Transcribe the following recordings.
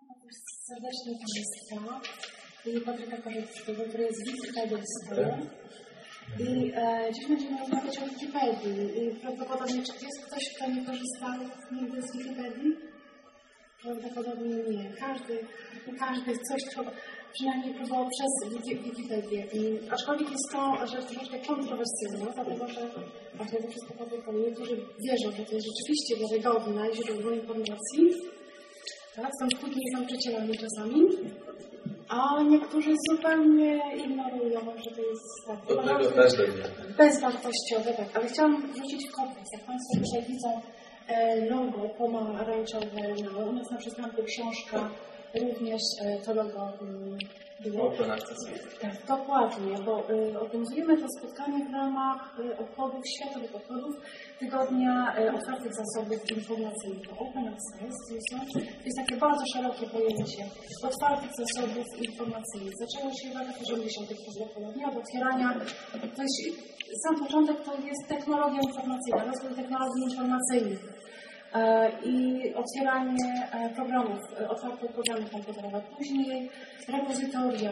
Serdecznie Państwa i Patryka Korzeckiego, który jest wikipedystą. I dziś będziemy rozmawiać o Wikipedii. I prawdopodobnie, czy jest ktoś, kto nie korzystał nigdy z Wikipedii? Prawdopodobnie nie. Każdy coś przynajmniej próbował przez Wikipedię. Aczkolwiek jest to rzecz troszeczkę kontrowersyjna, dlatego że właśnie to wszystko powoduje, niektórzy wierzą, że to jest rzeczywiście wiarygodne źródło informacji. Tak, są skutni nauczycielami czasami, a niektórzy zupełnie ignorują, że to jest tak, bezwartościowe. Tak. Ale chciałam wrzucić w kontekst. Jak Państwo tutaj widzą logo pomarańczowe, u nas na przystanku książka, również to logo było. Tak, dokładnie, bo organizujemy to spotkanie w ramach światowych obchodów Tygodnia Otwartych Zasobów Informacyjnych. Open Access to jest takie bardzo szerokie pojęcie otwartych zasobów informacyjnych. Zaczęło się w latach 80. prawdopodobnie od otwierania, to jest, sam początek to jest technologia informacyjna, rozwój technologii informacyjnych. I otwieranie programów, otwarte programy komputerowe. Później repozytoria,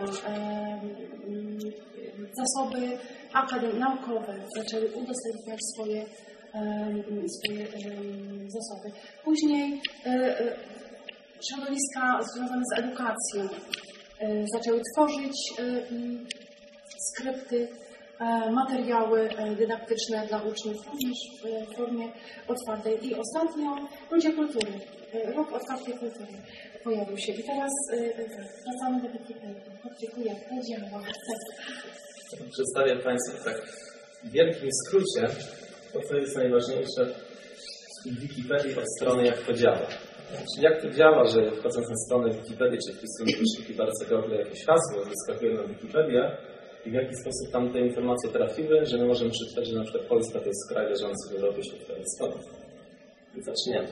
zasoby naukowe zaczęły udostępniać swoje zasoby. Później środowiska związane z edukacją zaczęły tworzyć skrypty, materiały dydaktyczne dla uczniów również w formie otwartej. I ostatnio ludzie kultury, rok otwartej kultury pojawił się. I teraz wracamy do Wikipedii. Patryku, jak to działa? Przedstawię Państwu tak w wielkim skrócie to, co jest najważniejsze w Wikipedii od strony, jak to działa. Czyli jak to działa, że wchodząc na stronę Wikipedii, czy wpisując w wyszukiwarce Google jakieś hasło, wyskakuje na Wikipedię, i w jaki sposób tam te informacje trafiły, że my możemy przeczytać, że na przykład Polska to jest kraj leżący w Europie Środkowo-Wschodniej. I zaczniemy.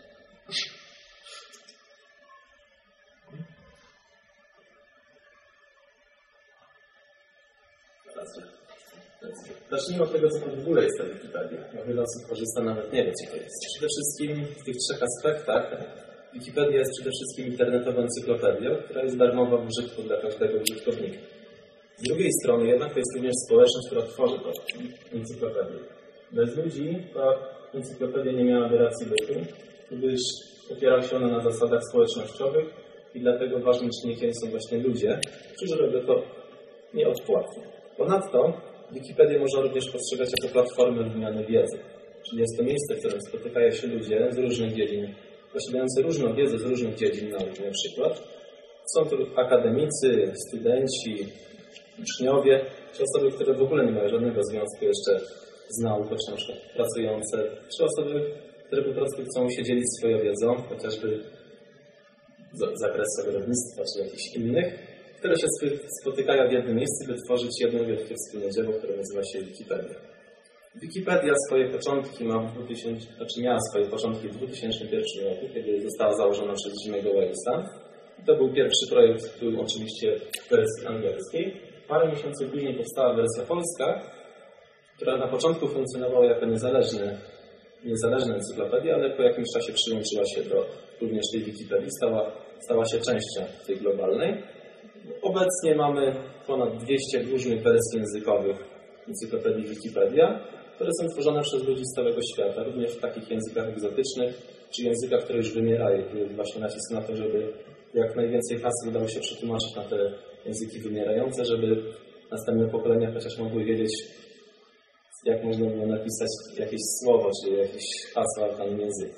Zacznijmy od tego, co to w ogóle jest ta Wikipedia. Bo wiele osób korzysta, nawet nie wie, co to jest. Przede wszystkim w tych trzech aspektach Wikipedia jest przede wszystkim internetową encyklopedią, która jest darmowa w użytku dla każdego użytkownika. Z drugiej strony jednak to jest również społeczność, która tworzy tę encyklopedię. Bez ludzi ta encyklopediia nie miałaby racji bytu, gdyż opiera się ona na zasadach społecznościowych i dlatego ważnym czynnikiem są właśnie ludzie, którzy robią to nieodpłatnie. Ponadto Wikipedię można również postrzegać jako platformę wymiany wiedzy. Czyli jest to miejsce, w którym spotykają się ludzie z różnych dziedzin, posiadający różną wiedzę z różnych dziedzin nauki na przykład. Są to akademicy, studenci, uczniowie, czy osoby, które w ogóle nie mają żadnego związku jeszcze z nauką, czy na przykład pracujące, czy osoby, które po prostu chcą się dzielić swoją wiedzą, chociażby z zakresu ogrodnictwa, czy jakichś innych, które się spotykają w jednym miejscu, by tworzyć jedno wielkie wspólne dzieło, które nazywa się Wikipedia. Wikipedia swoje początki miała swoje początki w 2001 roku, kiedy została założona przez Jimmy'ego Walesa. To był pierwszy projekt, który oczywiście w wersji angielskiej. Parę miesięcy później powstała wersja polska, która na początku funkcjonowała jako niezależna encyklopediia, ale po jakimś czasie przyłączyła się do również tej Wikipedii, stała się częścią tej globalnej. Obecnie mamy ponad 200 różnych wersji językowych encyklopedii Wikipedia, które są tworzone przez ludzi z całego świata, również w takich językach egzotycznych, czy językach, które już wymierają. Właśnie nacisk na to, żeby jak najwięcej haseł udało się przetłumaczyć na te języki wymierające, żeby następne pokolenia chociaż mogły wiedzieć, jak można było napisać jakieś słowo, czy jakieś hasła w danym języku.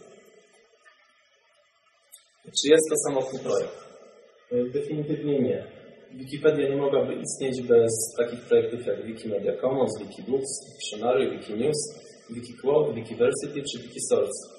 Czy jest to samotny projekt? Definitywnie nie. Wikipedia nie mogłaby istnieć bez takich projektów jak Wikimedia Commons, Wikibooks, Dictionary, Wikinews, Wikiquote, Wikiversity czy Wikisource.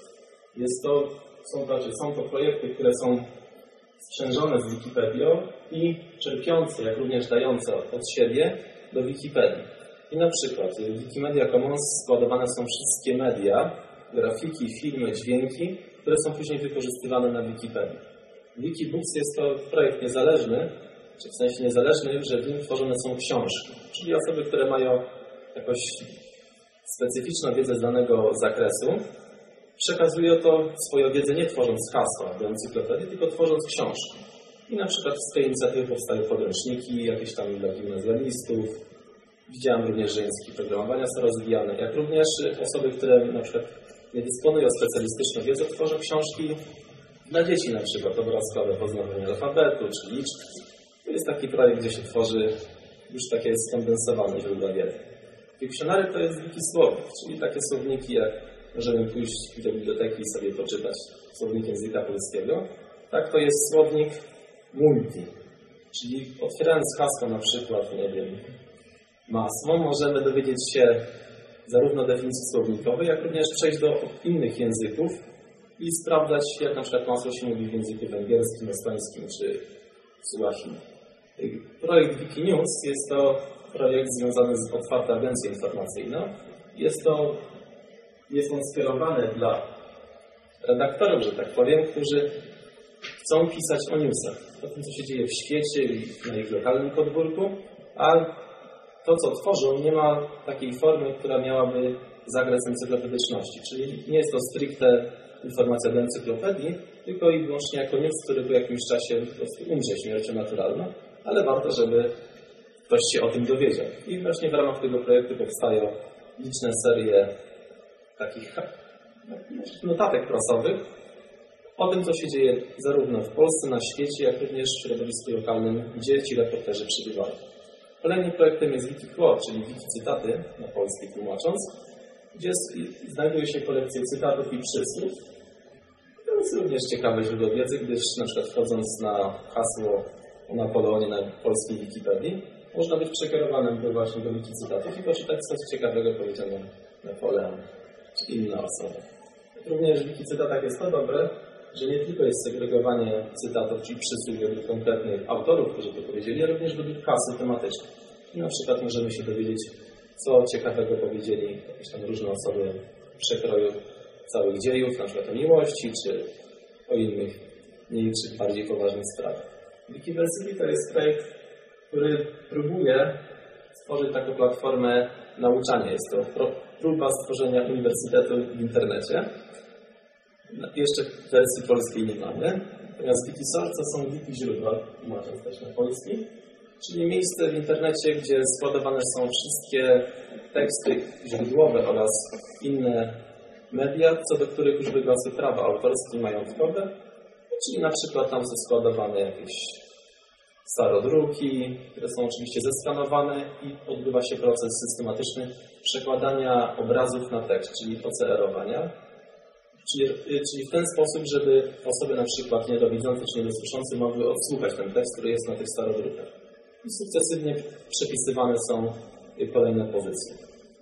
Są to projekty, które są sprzężone z Wikipedią i czerpiące, jak również dające od siebie do Wikipedii. I na przykład w Wikimedia Commons składowane są wszystkie media, grafiki, filmy, dźwięki, które są później wykorzystywane na Wikipedii. Wikibooks jest to projekt niezależny, czy w sensie niezależny, że w nim tworzone są książki, czyli osoby, które mają jakąś specyficzną wiedzę z danego zakresu, przekazuje to swoją wiedzę nie tworząc hasła do encyklopedii, tylko tworząc książki. I na przykład z tej inicjatywy powstają podręczniki, jakieś tam dla gimnazjalistów. Widziałem również, że języki programowania są rozwijane, jak również osoby, które na przykład nie dysponują specjalistyczną wiedzą, tworzą książki dla dzieci na przykład, obrazkowe, poznawanie alfabetu czy liczb. To jest taki projekt, gdzie się tworzy już takie skondensowane źródła wiedzy. Wikcjonary to jest wikisłownik, czyli takie słowniki, jak możemy pójść do biblioteki i sobie poczytać słownik języka polskiego. Tak, to jest słownik multi, czyli otwierając hasło na przykład, nie wiem, masło, możemy dowiedzieć się zarówno definicji słownikowej, jak również przejść do innych języków i sprawdzać, jak na przykład masło się mówi w języku węgierskim, estońskim czy suahili. Projekt Wikinews jest to projekt związany z otwartą agencją informacyjną. Jest on skierowany dla redaktorów, że tak powiem, którzy chcą pisać o newsach, o tym, co się dzieje w świecie i na ich lokalnym podwórku, a to, co tworzą, nie ma takiej formy, która miałaby zakres encyklopedyczności, czyli nie jest to stricte informacja do encyklopedii, tylko i wyłącznie jako news, który po jakimś czasie po prostu umrze śmiercią naturalną, ale warto, żeby ktoś się o tym dowiedział. I właśnie w ramach tego projektu powstają liczne serie takich notatek prasowych o tym, co się dzieje zarówno w Polsce, na świecie, jak również w środowisku lokalnym, gdzie ci reporterzy przybywają. Kolejnym projektem jest Wikiquote, czyli wikicytaty, na polski tłumacząc, gdzie znajduje się kolekcja cytatów i przysłów. To jest również ciekawe źródło wiedzy, gdyż na przykład wchodząc na hasło o Napoleonie na polskiej Wikipedii, można być przekierowanym właśnie do wikicytatów i poczytać coś ciekawego powiedziano Napoleon czy inna osoba. Również w wikicytatach jest to dobre, że nie tylko jest segregowanie cytatów, czyli przysłów według konkretnych autorów, którzy to powiedzieli, ale również według klasy tematycznej. I na przykład możemy się dowiedzieć, co ciekawego powiedzieli jakieś tam różne osoby w przekroju całych dziejów, na przykład o miłości, czy o innych mniejszych, bardziej poważnych sprawach. Wikiversity to jest projekt, który próbuje stworzyć taką platformę nauczania. Jest to próba stworzenia uniwersytetu w internecie. Jeszcze wersji polskiej nie mamy. Natomiast Wikisource są wiki źródła, tłumacząc też na polski, czyli miejsce w internecie, gdzie składowane są wszystkie teksty źródłowe oraz inne media, co do których już wygłasy prawa autorskie i majątkowe, czyli na przykład tam są składowane jakieś starodruki, które są oczywiście zeskanowane i odbywa się proces systematyczny przekładania obrazów na tekst, czyli OCR-owania. Czyli w ten sposób, żeby osoby na przykład niedowidzące czy niedosłyszące mogły odsłuchać ten tekst, który jest na tych starodrukach. I sukcesywnie przepisywane są kolejne pozycje.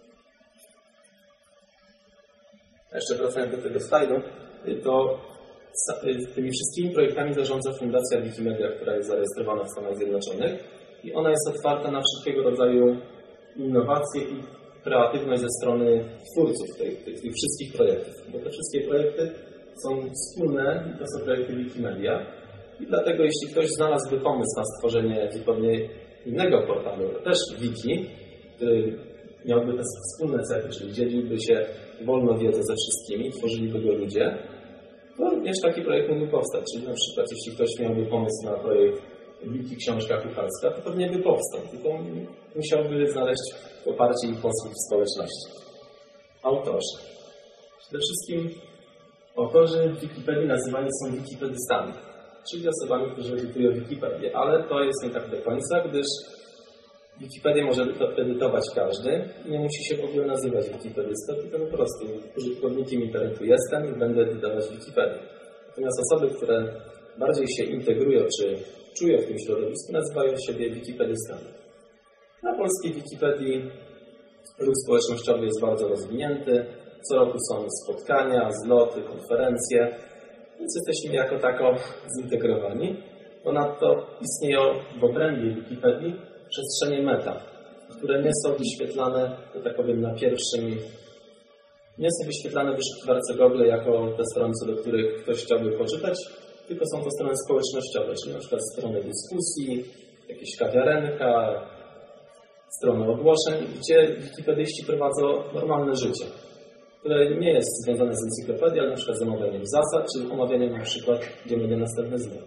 Jeszcze wracając do tego slajdu, to tymi wszystkimi projektami zarządza Fundacja Wikimedia, która jest zarejestrowana w Stanach Zjednoczonych i ona jest otwarta na wszelkiego rodzaju innowacje i kreatywność ze strony twórców tych wszystkich projektów. Bo te wszystkie projekty są wspólne i to są projekty Wikimedia. I dlatego jeśli ktoś znalazłby pomysł na stworzenie zupełnie innego portalu, też wiki, który miałby te wspólne cechy, czyli dzieliłby się wolno wiedzę ze wszystkimi, tworzyliby go ludzie, to również taki projekt mógłby powstać. Czyli na przykład jeśli ktoś miałby pomysł na projekt wiki książka kucharska, to pewnie by powstał, tylko musiałby znaleźć poparcie i posłów w społeczności. Autorzy. Przede wszystkim autorzy Wikipedii nazywani są wikipedystami, czyli osobami, którzy edytują Wikipedię, ale to jest nie tak do końca, gdyż Wikipedię może edytować każdy i nie musi się w ogóle nazywać wikipedystą, tylko po prostu użytkownikiem internetu jestem i będę edytować Wikipedię. Natomiast osoby, które bardziej się integrują czy czują w tym środowisku, nazywają siebie wikipedystami. Na polskiej Wikipedii ruch społecznościowy jest bardzo rozwinięty. Co roku są spotkania, zloty, konferencje, więc jesteśmy jako tako zintegrowani. Ponadto istnieją w obrębie Wikipedii przestrzenie meta, które nie są wyświetlane, że tak powiem, na pierwszym, nie są wyświetlane w wyszukiwarce Google jako te strony, co do których ktoś chciałby poczytać, tylko są to strony społecznościowe, czyli na przykład strony dyskusji, jakieś kawiarenka, strony ogłoszeń, gdzie wikipedyści prowadzą normalne życie. które nie jest związane z encyklopedią, ale na przykład z omawianiem zasad, czy omawianiem na przykład, gdzie będzie następny zwrot.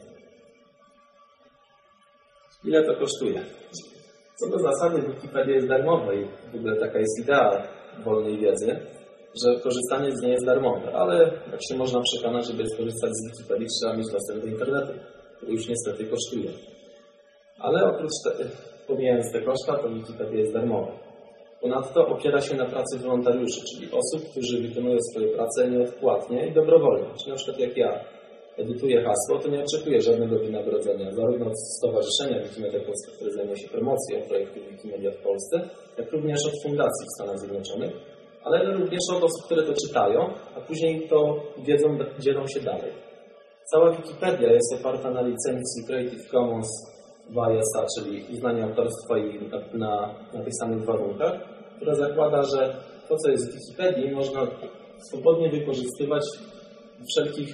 Ile to kosztuje? Co do zasady Wikipedia jest darmowa i w ogóle taka jest idea wolnej wiedzy, że korzystanie z niej jest darmowe, ale jak się można przekonać, żeby skorzystać z Wikipedii, trzeba mieć dostęp do internetu, który już niestety kosztuje. Ale oprócz pomijając te koszta, to Wikipedia jest darmowa. Ponadto opiera się na pracy wolontariuszy, czyli osób, którzy wykonują swoje prace nieodpłatnie i dobrowolnie. Czyli na przykład jak ja edytuję hasło, to nie oczekuję żadnego wynagrodzenia, zarówno od Stowarzyszenia Wikimedia Polska, które zajmuje się promocją projektu Wikimedia w Polsce, jak również od fundacji w Stanach Zjednoczonych, ale również od osób, które to czytają, a później tą wiedzą dzielą się dalej. Cała Wikipedia jest oparta na licencji Creative Commons WSA, czyli uznanie autorstwa i na tych samych warunkach, która zakłada, że to, co jest w Wikipedii, można swobodnie wykorzystywać we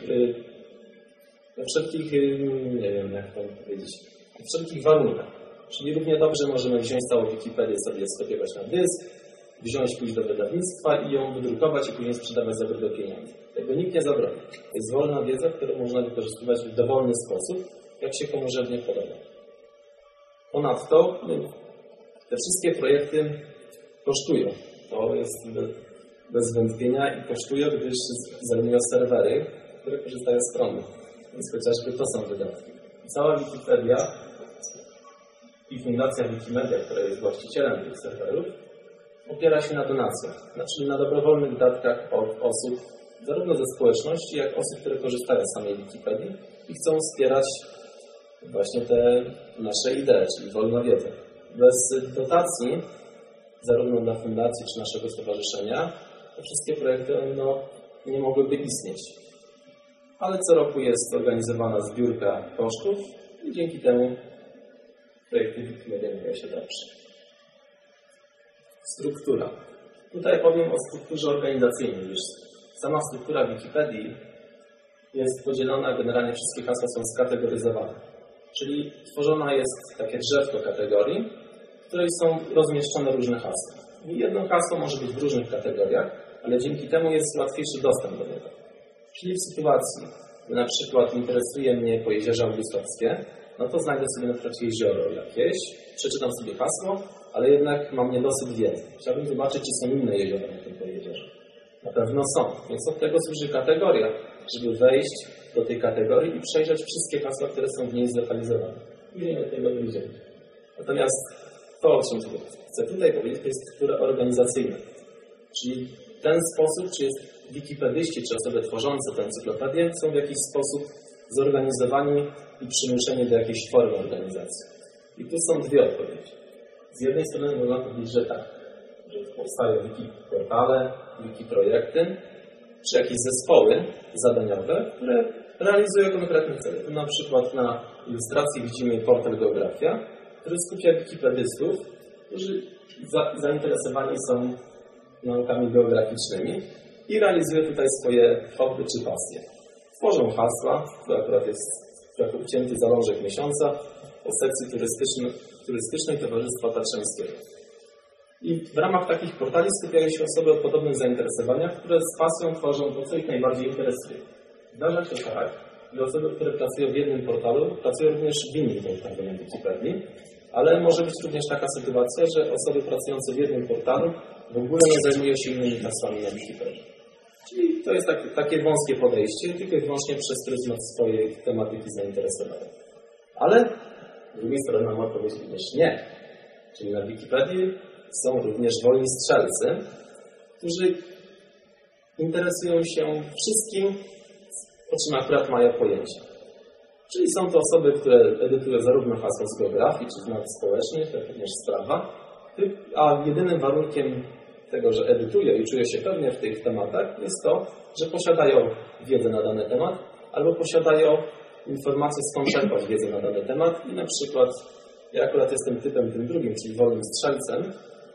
wszelkich warunkach. Czyli równie dobrze możemy wziąć całą Wikipedię, sobie skopiować na dysk, pójść do wydawnictwa i ją wydrukować i później sprzedawać za grube pieniądze. Tego nikt nie zabroni. To jest wolna wiedza, którą można wykorzystywać w dowolny sposób, jak się komu żywnie podoba. Ponadto te wszystkie projekty kosztują. To jest bez wątpienia i kosztują, gdyż zajmują serwery, które korzystają z prądu. Więc chociażby to są wydatki. Cała Wikipedia i Fundacja Wikimedia, która jest właścicielem tych serwerów, opiera się na donacjach, czyli na dobrowolnych datkach od osób, zarówno ze społeczności, jak osób, które korzystają z samej Wikipedii i chcą wspierać właśnie te nasze idee, czyli wolna wiedza. Bez dotacji, zarówno dla fundacji czy naszego stowarzyszenia, te wszystkie projekty nie mogłyby istnieć. Ale co roku jest organizowana zbiórka kosztów i dzięki temu projekty Wikimedia mają się dobrze. Struktura. Tutaj powiem o strukturze organizacyjnej. Już sama struktura Wikipedii jest podzielona, generalnie wszystkie hasła są skategoryzowane. Czyli tworzona jest takie drzewko kategorii, w której są rozmieszczone różne hasła. I jedno hasło może być w różnych kategoriach, ale dzięki temu jest łatwiejszy dostęp do niego. Czyli w sytuacji, gdy na przykład interesuje mnie Pojezierze Augustowskie, no to znajdę sobie na przykład jezioro jakieś, przeczytam sobie hasło, ale jednak mam niedosyt wiedzy. Chciałbym zobaczyć, czy są inne jeziora na tym Pojezierzu. Na pewno są, więc od tego służy kategoria, żeby wejść do tej kategorii i przejrzeć wszystkie hasła, które są w niej zlokalizowane. I do tego wyjdziemy. Natomiast to, o czym chcę tutaj powiedzieć, to jest struktura organizacyjna. Czyli ten sposób, czy jest wikipedyści, czy osoby tworzące tę encyklopedię, są w jakiś sposób zorganizowani i przymuszeni do jakiejś formy organizacji. I tu są dwie odpowiedzi. Z jednej strony można powiedzieć, że tak, że powstają wikiportale, wikiprojekty, czy jakieś zespoły zadaniowe, które realizują konkretne cele. Tu na przykład na ilustracji widzimy portal Geografia, który skupia wikipedystów, którzy zainteresowani są naukami geograficznymi i realizują tutaj swoje hobby czy pasje. Tworzą hasła, to akurat jest trochę ucięty zalążek miesiąca o sekcji turystycznej Towarzystwa Tatrzańskiego. I w ramach takich portali skupiają się osoby o podobnych zainteresowaniach, które z pasją tworzą to, co ich najbardziej interesuje. Zdarza się tak, że osoby, które pracują w jednym portalu, pracują również w innym portalu na Wikipedii, ale może być również taka sytuacja, że osoby pracujące w jednym portalu w ogóle nie zajmują się innymi hasłami na Wikipedii. Czyli to jest takie wąskie podejście, tylko i wyłącznie przez pryzmat swojej tematyki zainteresowania. Ale z drugiej strony mam odpowiedź również nie. Czyli na Wikipedii są również wolni strzelcy, którzy interesują się wszystkim, o czym akurat mają pojęcie. Czyli są to osoby, które edytują zarówno hasła z geografii, czy z nauk społecznych, jak również z prawa, a jedynym warunkiem tego, że edytują i czują się pewnie w tych tematach, jest to, że posiadają wiedzę na dany temat, albo posiadają informacje, skąd czerpać wiedzę na dany temat i na przykład ja akurat jestem typem tym drugim, czyli wolnym strzelcem,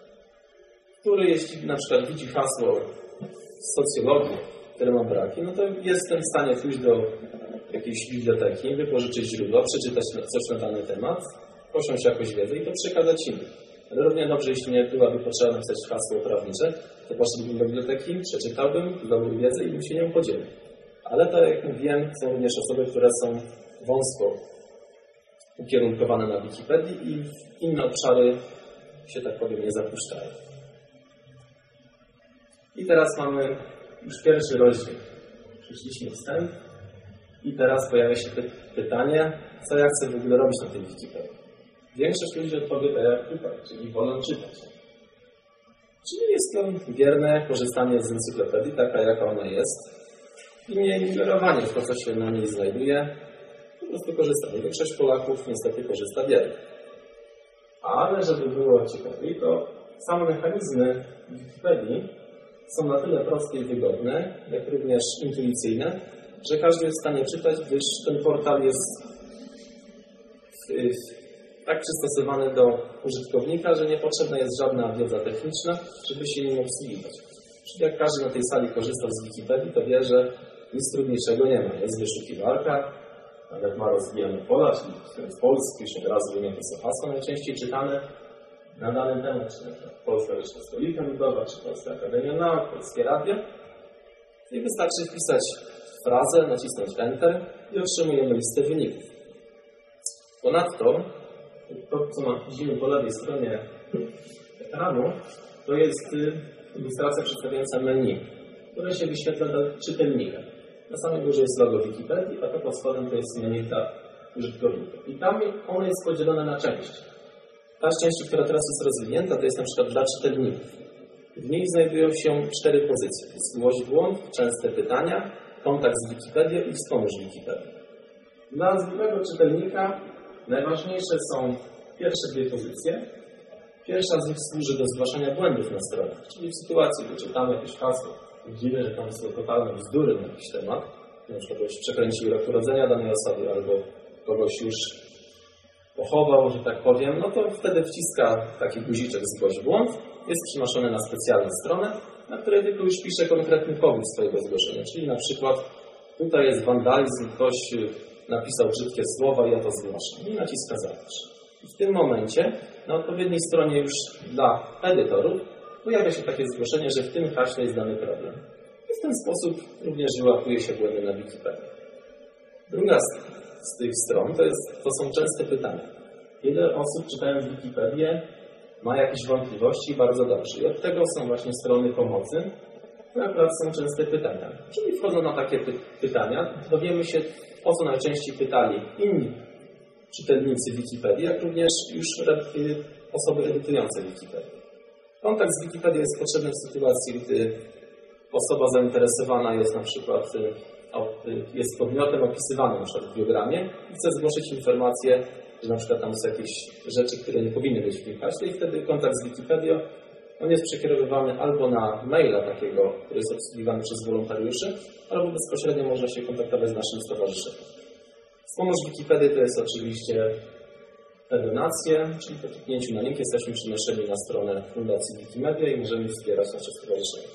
który jeśli na przykład widzi hasło z socjologii, które ma braki, no to jestem w stanie pójść do jakiejś biblioteki, wypożyczyć źródło, przeczytać coś na dany temat, posiąść jakąś wiedzę i to przekazać innym. Ale równie dobrze, jeśli nie byłaby potrzeba napisać hasło prawnicze, to poszedłbym do biblioteki, przeczytałbym, zdobył wiedzę i bym się nią podzielił. Ale tak jak mówiłem, są również osoby, które są wąsko ukierunkowane na Wikipedii i w inne obszary, się tak powiem, nie zapuszczają. I teraz mamy już pierwszy rozdział. Przeszliśmy wstęp i teraz pojawia się pytanie, co ja chcę w ogóle robić na tej Wikipedii. Większość ludzi odpowie tak jak tutaj, czyli wolą czytać. Czyli jest to bierne korzystanie z encyklopedii, taka jaka ona jest, i nie ingerowanie w to, co się na niej znajduje, po prostu korzystanie. Większość Polaków niestety korzysta biernie. Ale żeby było ciekawiej, to same mechanizmy Wikipedii są na tyle proste i wygodne, jak również intuicyjne, że każdy jest w stanie czytać, gdyż ten portal jest tak przystosowany do użytkownika, że niepotrzebna jest żadna wiedza techniczna, żeby się nim obsługiwać. Czyli jak każdy na tej sali korzystał z Wikipedii, to wie, że nic trudniejszego nie ma. Jest wyszukiwarka, nawet ma rozwijane pola, czyli w polsku już od razu wymienia to hasło najczęściej czytane na dany temat, czy na przykład Polska Wyższa Stolika Ludowa, czy Polska Akademia Nauk, Polskie Radio. I wystarczy wpisać frazę, nacisnąć Enter i otrzymujemy listę wyników. Ponadto to, co widzimy po lewej stronie ekranu, to jest ilustracja przedstawiająca menu, które się wyświetla dla czytelnika. Na samej górze jest logo Wikipedii, a to pod spodem to jest menu dla użytkownika. I tam ono jest podzielone na części. Ta z części, która teraz jest rozwinięta, to jest na przykład dla czytelników. W niej znajdują się 4 pozycje. To jest zgłoś błąd, częste pytania, kontakt z Wikipedią i wspomóż Wikipedię. Dla zwykłego czytelnika najważniejsze są pierwsze 2 pozycje. Pierwsza z nich służy do zgłaszania błędów na stronach, czyli w sytuacji, gdy czytamy jakieś hasło, widzimy, że tam są totalne bzdury na jakiś temat, na przykład ktoś przekręcił rok urodzenia danej osoby albo kogoś już pochował, że tak powiem, no to wtedy wciska taki guziczek zgłoś błąd, jest przenoszony na specjalną stronę, na której tylko już pisze konkretny powód swojego zgłoszenia, czyli na przykład tutaj jest wandalizm, ktoś napisał brzydkie słowa i ja to zgłaszam i naciska zapisz. I w tym momencie na odpowiedniej stronie już dla edytorów pojawia się takie zgłoszenie, że w tym haśle jest dany problem. I w ten sposób również wyłapuje się błędy na Wikipedii. Druga z tych stron to są częste pytania. Wiele osób czytając Wikipedię ma jakieś wątpliwości i bardzo dobrze. I od tego są właśnie strony pomocy, które akurat są częste pytania. Czyli wchodzą na takie pytania, dowiemy się, o co najczęściej pytali inni czytelnicy Wikipedii, jak również już osoby edytujące Wikipedię. Kontakt z Wikipedią jest potrzebny w sytuacji, gdy osoba zainteresowana jest na przykład jest podmiotem opisywanym na przykład w biogramie i chce zgłosić informację, że na przykład tam są jakieś rzeczy, które nie powinny być w tym haśle i wtedy kontakt z Wikipedią on jest przekierowywany albo na maila takiego, który jest obsługiwany przez wolontariuszy, albo bezpośrednio można się kontaktować z naszym stowarzyszeniem. Wspomóż Wikipedii to jest oczywiście te donacje, czyli po kliknięciu na link jesteśmy przenoszeni na stronę Fundacji Wikimedia i możemy wspierać nasze stowarzyszenie.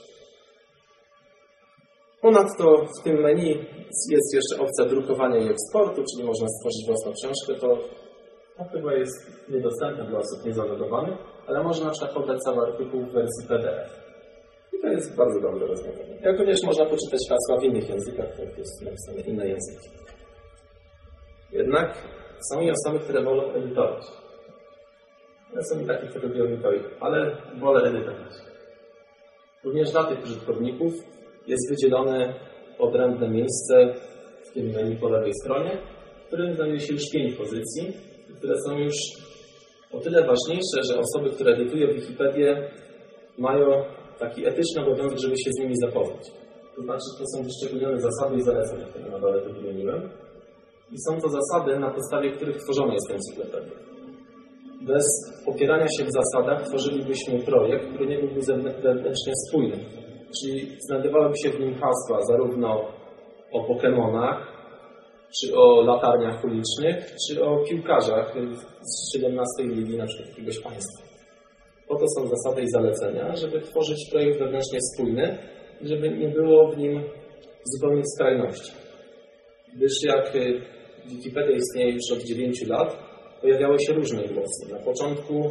Ponadto w tym menu jest jeszcze opcja drukowania i eksportu, czyli można stworzyć własną książkę. To chyba jest niedostępne dla osób niezalogowanych, ale można na przykład pobrać cały artykuł w wersji PDF. I to jest bardzo dobre rozwiązanie. Jak również można poczytać hasła w innych językach, to jest napisane inne języki. Jednak są i osoby, które wolą edytować. Są i takie, które lubią edytować, ale wolę edytować. Również dla tych użytkowników jest wydzielone odrębne miejsce w tym menu po lewej stronie, w którym znajduje się już 5 pozycji, które są już o tyle ważniejsze, że osoby, które edytują Wikipedię, mają taki etyczny obowiązek, żeby się z nimi zapoznać. To znaczy, to są wyszczególnione zasady i zalecenia, które na dole tu wymieniłem. I są to zasady, na podstawie których tworzona jest encyklopedia. Bez opierania się w zasadach tworzylibyśmy projekt, który nie byłby wewnętrznie spójny. Czyli znajdowałyby się w nim hasła zarówno o Pokemonach, czy o latarniach ulicznych, czy o piłkarzach z 17 ligi, na przykład jakiegoś państwa. Po to są zasady i zalecenia, żeby tworzyć projekt wewnętrznie spójny, żeby nie było w nim zupełnych skrajności. Gdyż jak Wikipedia istnieje już od 9 lat, pojawiały się różne głosy. Na początku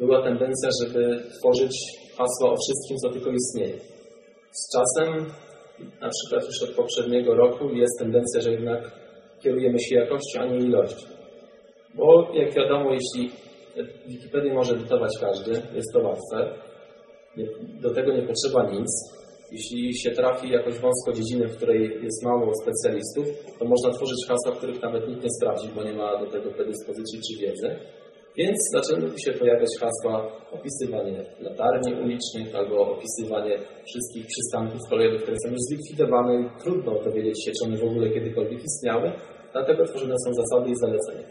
była tendencja, żeby tworzyć hasła o wszystkim, co tylko istnieje. Z czasem, na przykład już od poprzedniego roku, jest tendencja, że jednak kierujemy się jakością, a nie ilością. Bo jak wiadomo, jeśli Wikipedię może edytować każdy, jest to łatwe, do tego nie potrzeba nic. Jeśli się trafi jakoś wąsko dziedzinę, w której jest mało specjalistów, to można tworzyć hasła, których nawet nikt nie sprawdzi, bo nie ma do tego predyspozycji czy wiedzy. Więc zaczęły się pojawiać hasła opisywanie latarni ulicznych albo opisywanie wszystkich przystanków kolejowych, które są już zlikwidowane i trudno dowiedzieć się, czy one w ogóle kiedykolwiek istniały. Dlatego tworzone są zasady i zalecenia.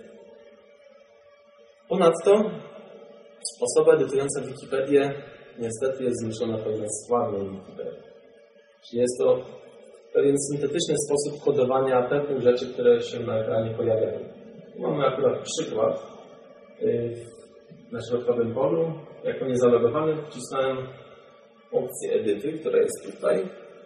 Ponadto sposoby edytujące Wikipedię niestety jest zmuszona pewien słabej Wikipedii. Czyli jest to pewien syntetyczny sposób kodowania pewnych rzeczy, które się na ekranie pojawiają. Mamy akurat przykład. Na środkowym polu, jako niezalogowany, wcisnąłem opcję edytuj, która jest tutaj.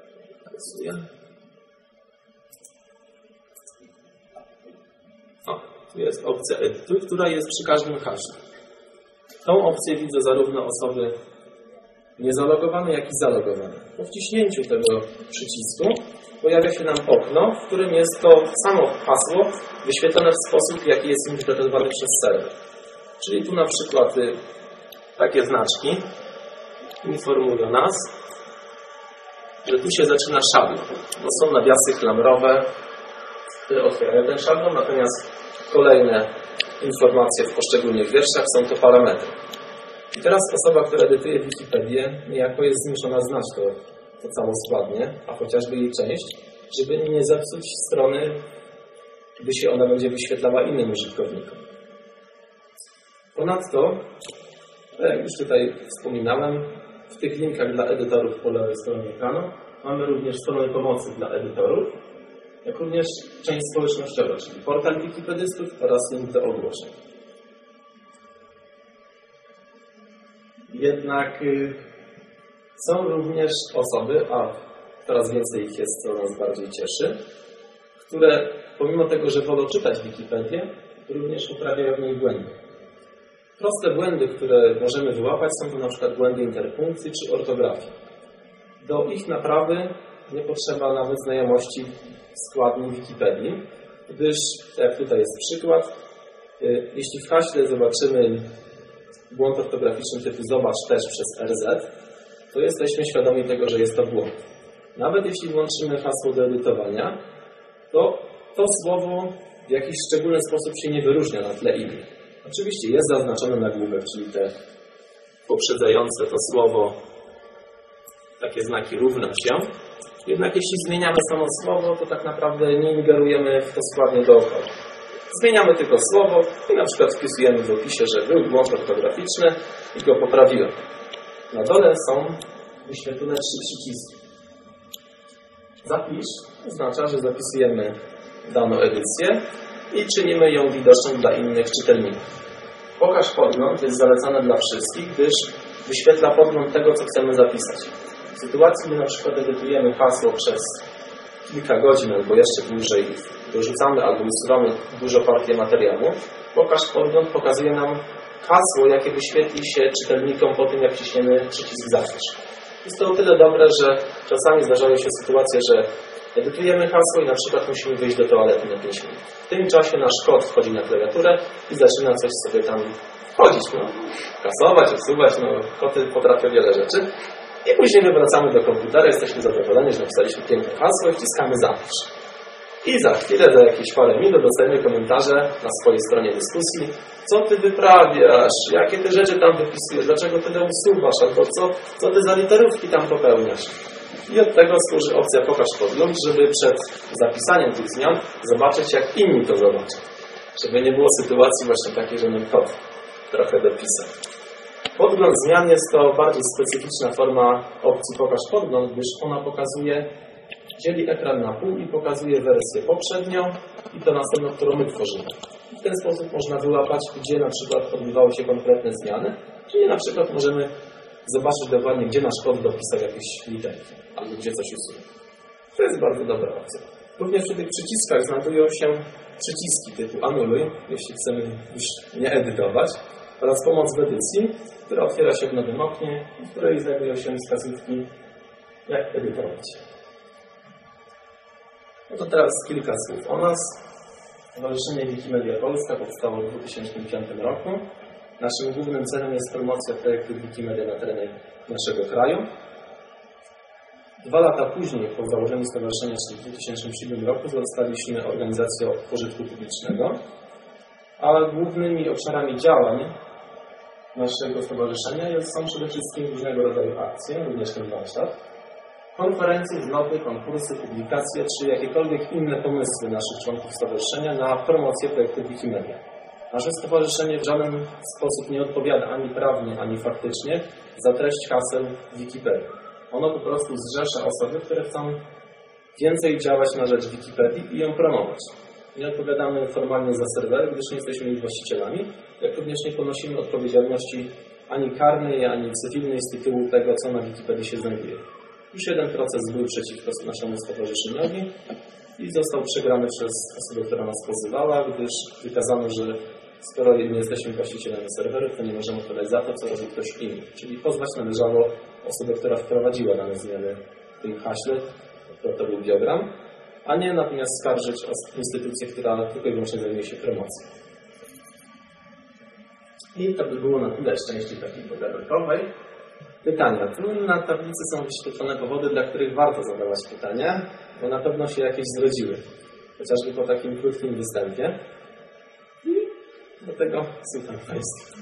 Tu jest opcja edytuj, która jest przy każdym hasie. Tą opcję widzę zarówno osoby niezalogowane, jak i zalogowane. Po wciśnięciu tego przycisku pojawia się nam okno, w którym jest to samo hasło wyświetlone w sposób, jaki jest interpretowany przez serwer. Czyli tu na przykład takie znaczki informują nas, że tu się zaczyna szablon, bo są nawiasy klamrowe, które otwierają ten szablon, natomiast kolejne informacje w poszczególnych wierszach są to parametry. I teraz osoba, która edytuje Wikipedię, niejako jest zmuszona znać to całoskładnie, a chociażby jej część, żeby nie zepsuć strony, gdy się ona będzie wyświetlała innym użytkownikom. Ponadto, jak już tutaj wspominałem, w tych linkach dla edytorów po lewej stronie ekranu mamy również stronę pomocy dla edytorów, jak również część społecznościowa, czyli portal wikipedystów oraz link do ogłoszeń. Jednak są również osoby, a coraz więcej ich jest, co nas bardziej cieszy, które pomimo tego, że wolą czytać Wikipedię, również uprawiają w niej błędy. Proste błędy, które możemy wyłapać, są to na przykład błędy interpunkcji czy ortografii. Do ich naprawy nie potrzeba nawet znajomości składni Wikipedii, gdyż, jak tutaj jest przykład, jeśli w haśle zobaczymy błąd ortograficzny typu zobacz też przez RZ, to jesteśmy świadomi tego, że jest to błąd. Nawet jeśli włączymy hasło do edytowania, to słowo w jakiś szczególny sposób się nie wyróżnia na tle innych. Oczywiście jest zaznaczone nagłówek, czyli te poprzedzające to słowo takie znaki równa się. Jednak jeśli zmieniamy samo słowo, to tak naprawdę nie ingerujemy w to składnie dookoła. Zmieniamy tylko słowo i na przykład wpisujemy w opisie, że był błąd ortograficzny i go poprawiłem. Na dole są wyświetlone 3 przyciski. Zapisz oznacza, że zapisujemy daną edycję i czynimy ją widoczną dla innych czytelników. Pokaż podgląd jest zalecane dla wszystkich, gdyż wyświetla podgląd tego, co chcemy zapisać. W sytuacji, gdy na przykład edytujemy hasło przez kilka godzin albo jeszcze dłużej, dorzucamy albo usuwamy dużo partii materiału, pokaż podgląd pokazuje nam hasło, jakie wyświetli się czytelnikom po tym, jak wciśniemy przycisk zapisz. Jest to o tyle dobre, że czasami zdarzają się sytuacje, że edytujemy hasło i na przykład musimy wyjść do toalety na 5 minut. W tym czasie nasz kot wchodzi na klawiaturę i zaczyna coś sobie tam wchodzić. Kasować, usuwać, koty potrafią wiele rzeczy. I później my wracamy do komputera, jesteśmy zadowoleni, że napisaliśmy piękne hasło i wciskamy zapisz. I za chwilę, za jakieś parę minut dostajemy komentarze na swojej stronie dyskusji. Co ty wyprawiasz? Jakie ty rzeczy tam wypisujesz? Dlaczego tyle usuwasz? Albo co ty za literówki tam popełniasz? I od tego służy opcja pokaż podgląd, żeby przed zapisaniem tych zmian zobaczyć, jak inni to zobaczą. Żeby nie było sytuacji właśnie takiej, że nam kod trochę dopisał. Podgląd zmian jest to bardziej specyficzna forma opcji pokaż podgląd, gdyż ona dzieli ekran na pół i pokazuje wersję poprzednią i to następną, którą my tworzymy. W ten sposób można wyłapać, gdzie na przykład odbywały się konkretne zmiany, czyli na przykład możemy zobaczyć dokładnie, gdzie nasz kod dopisał jakieś literki, albo gdzie coś usunął. To jest bardzo dobra opcja. Również przy tych przyciskach znajdują się przyciski typu anuluj, jeśli chcemy już nie edytować, oraz pomoc w edycji, która otwiera się w nowym oknie, w której znajdują się wskazówki, jak edytować. No to teraz kilka słów o nas. Stowarzyszenie Wikimedia Polska powstało w 2005 roku. Naszym głównym celem jest promocja projektu Wikimedia na terenie naszego kraju. 2 lata później, po założeniu stowarzyszenia, czyli w 2007 roku, zostaliśmy organizacją pożytku publicznego, a głównymi obszarami działań naszego stowarzyszenia są przede wszystkim różnego rodzaju akcje, również ten warsztat, konferencje, zloty, konkursy, publikacje, czy jakiekolwiek inne pomysły naszych członków stowarzyszenia na promocję projektu Wikimedia. Nasze stowarzyszenie w żaden sposób nie odpowiada ani prawnie, ani faktycznie za treść haseł Wikipedii. Ono po prostu zrzesza osoby, które chcą więcej działać na rzecz Wikipedii i ją promować. Nie odpowiadamy formalnie za serwery, gdyż nie jesteśmy ich właścicielami, jak również nie ponosimy odpowiedzialności ani karnej, ani cywilnej z tytułu tego, co na Wikipedii się znajduje. Już jeden proces był przeciwko naszemu stowarzyszeniowi i został przegrany przez osobę, która nas pozywała, gdyż wykazano, że skoro nie jesteśmy właścicielami serwerów, to nie możemy odpowiadać za to, co robi ktoś inny. Czyli pozwać należało osobę, która wprowadziła dane zmiany w tym haśle, to był biogram, a nie natomiast skarżyć o instytucję, która tylko i wyłącznie zajmuje się promocją. I to by było na tyle z części takiej pogadankowej. Pytania. Tu na tablicy są wyświetlone powody, dla których warto zadawać pytania, bo na pewno się jakieś zrodziły, chociażby po takim krótkim występie. I do tego słucham Państwa.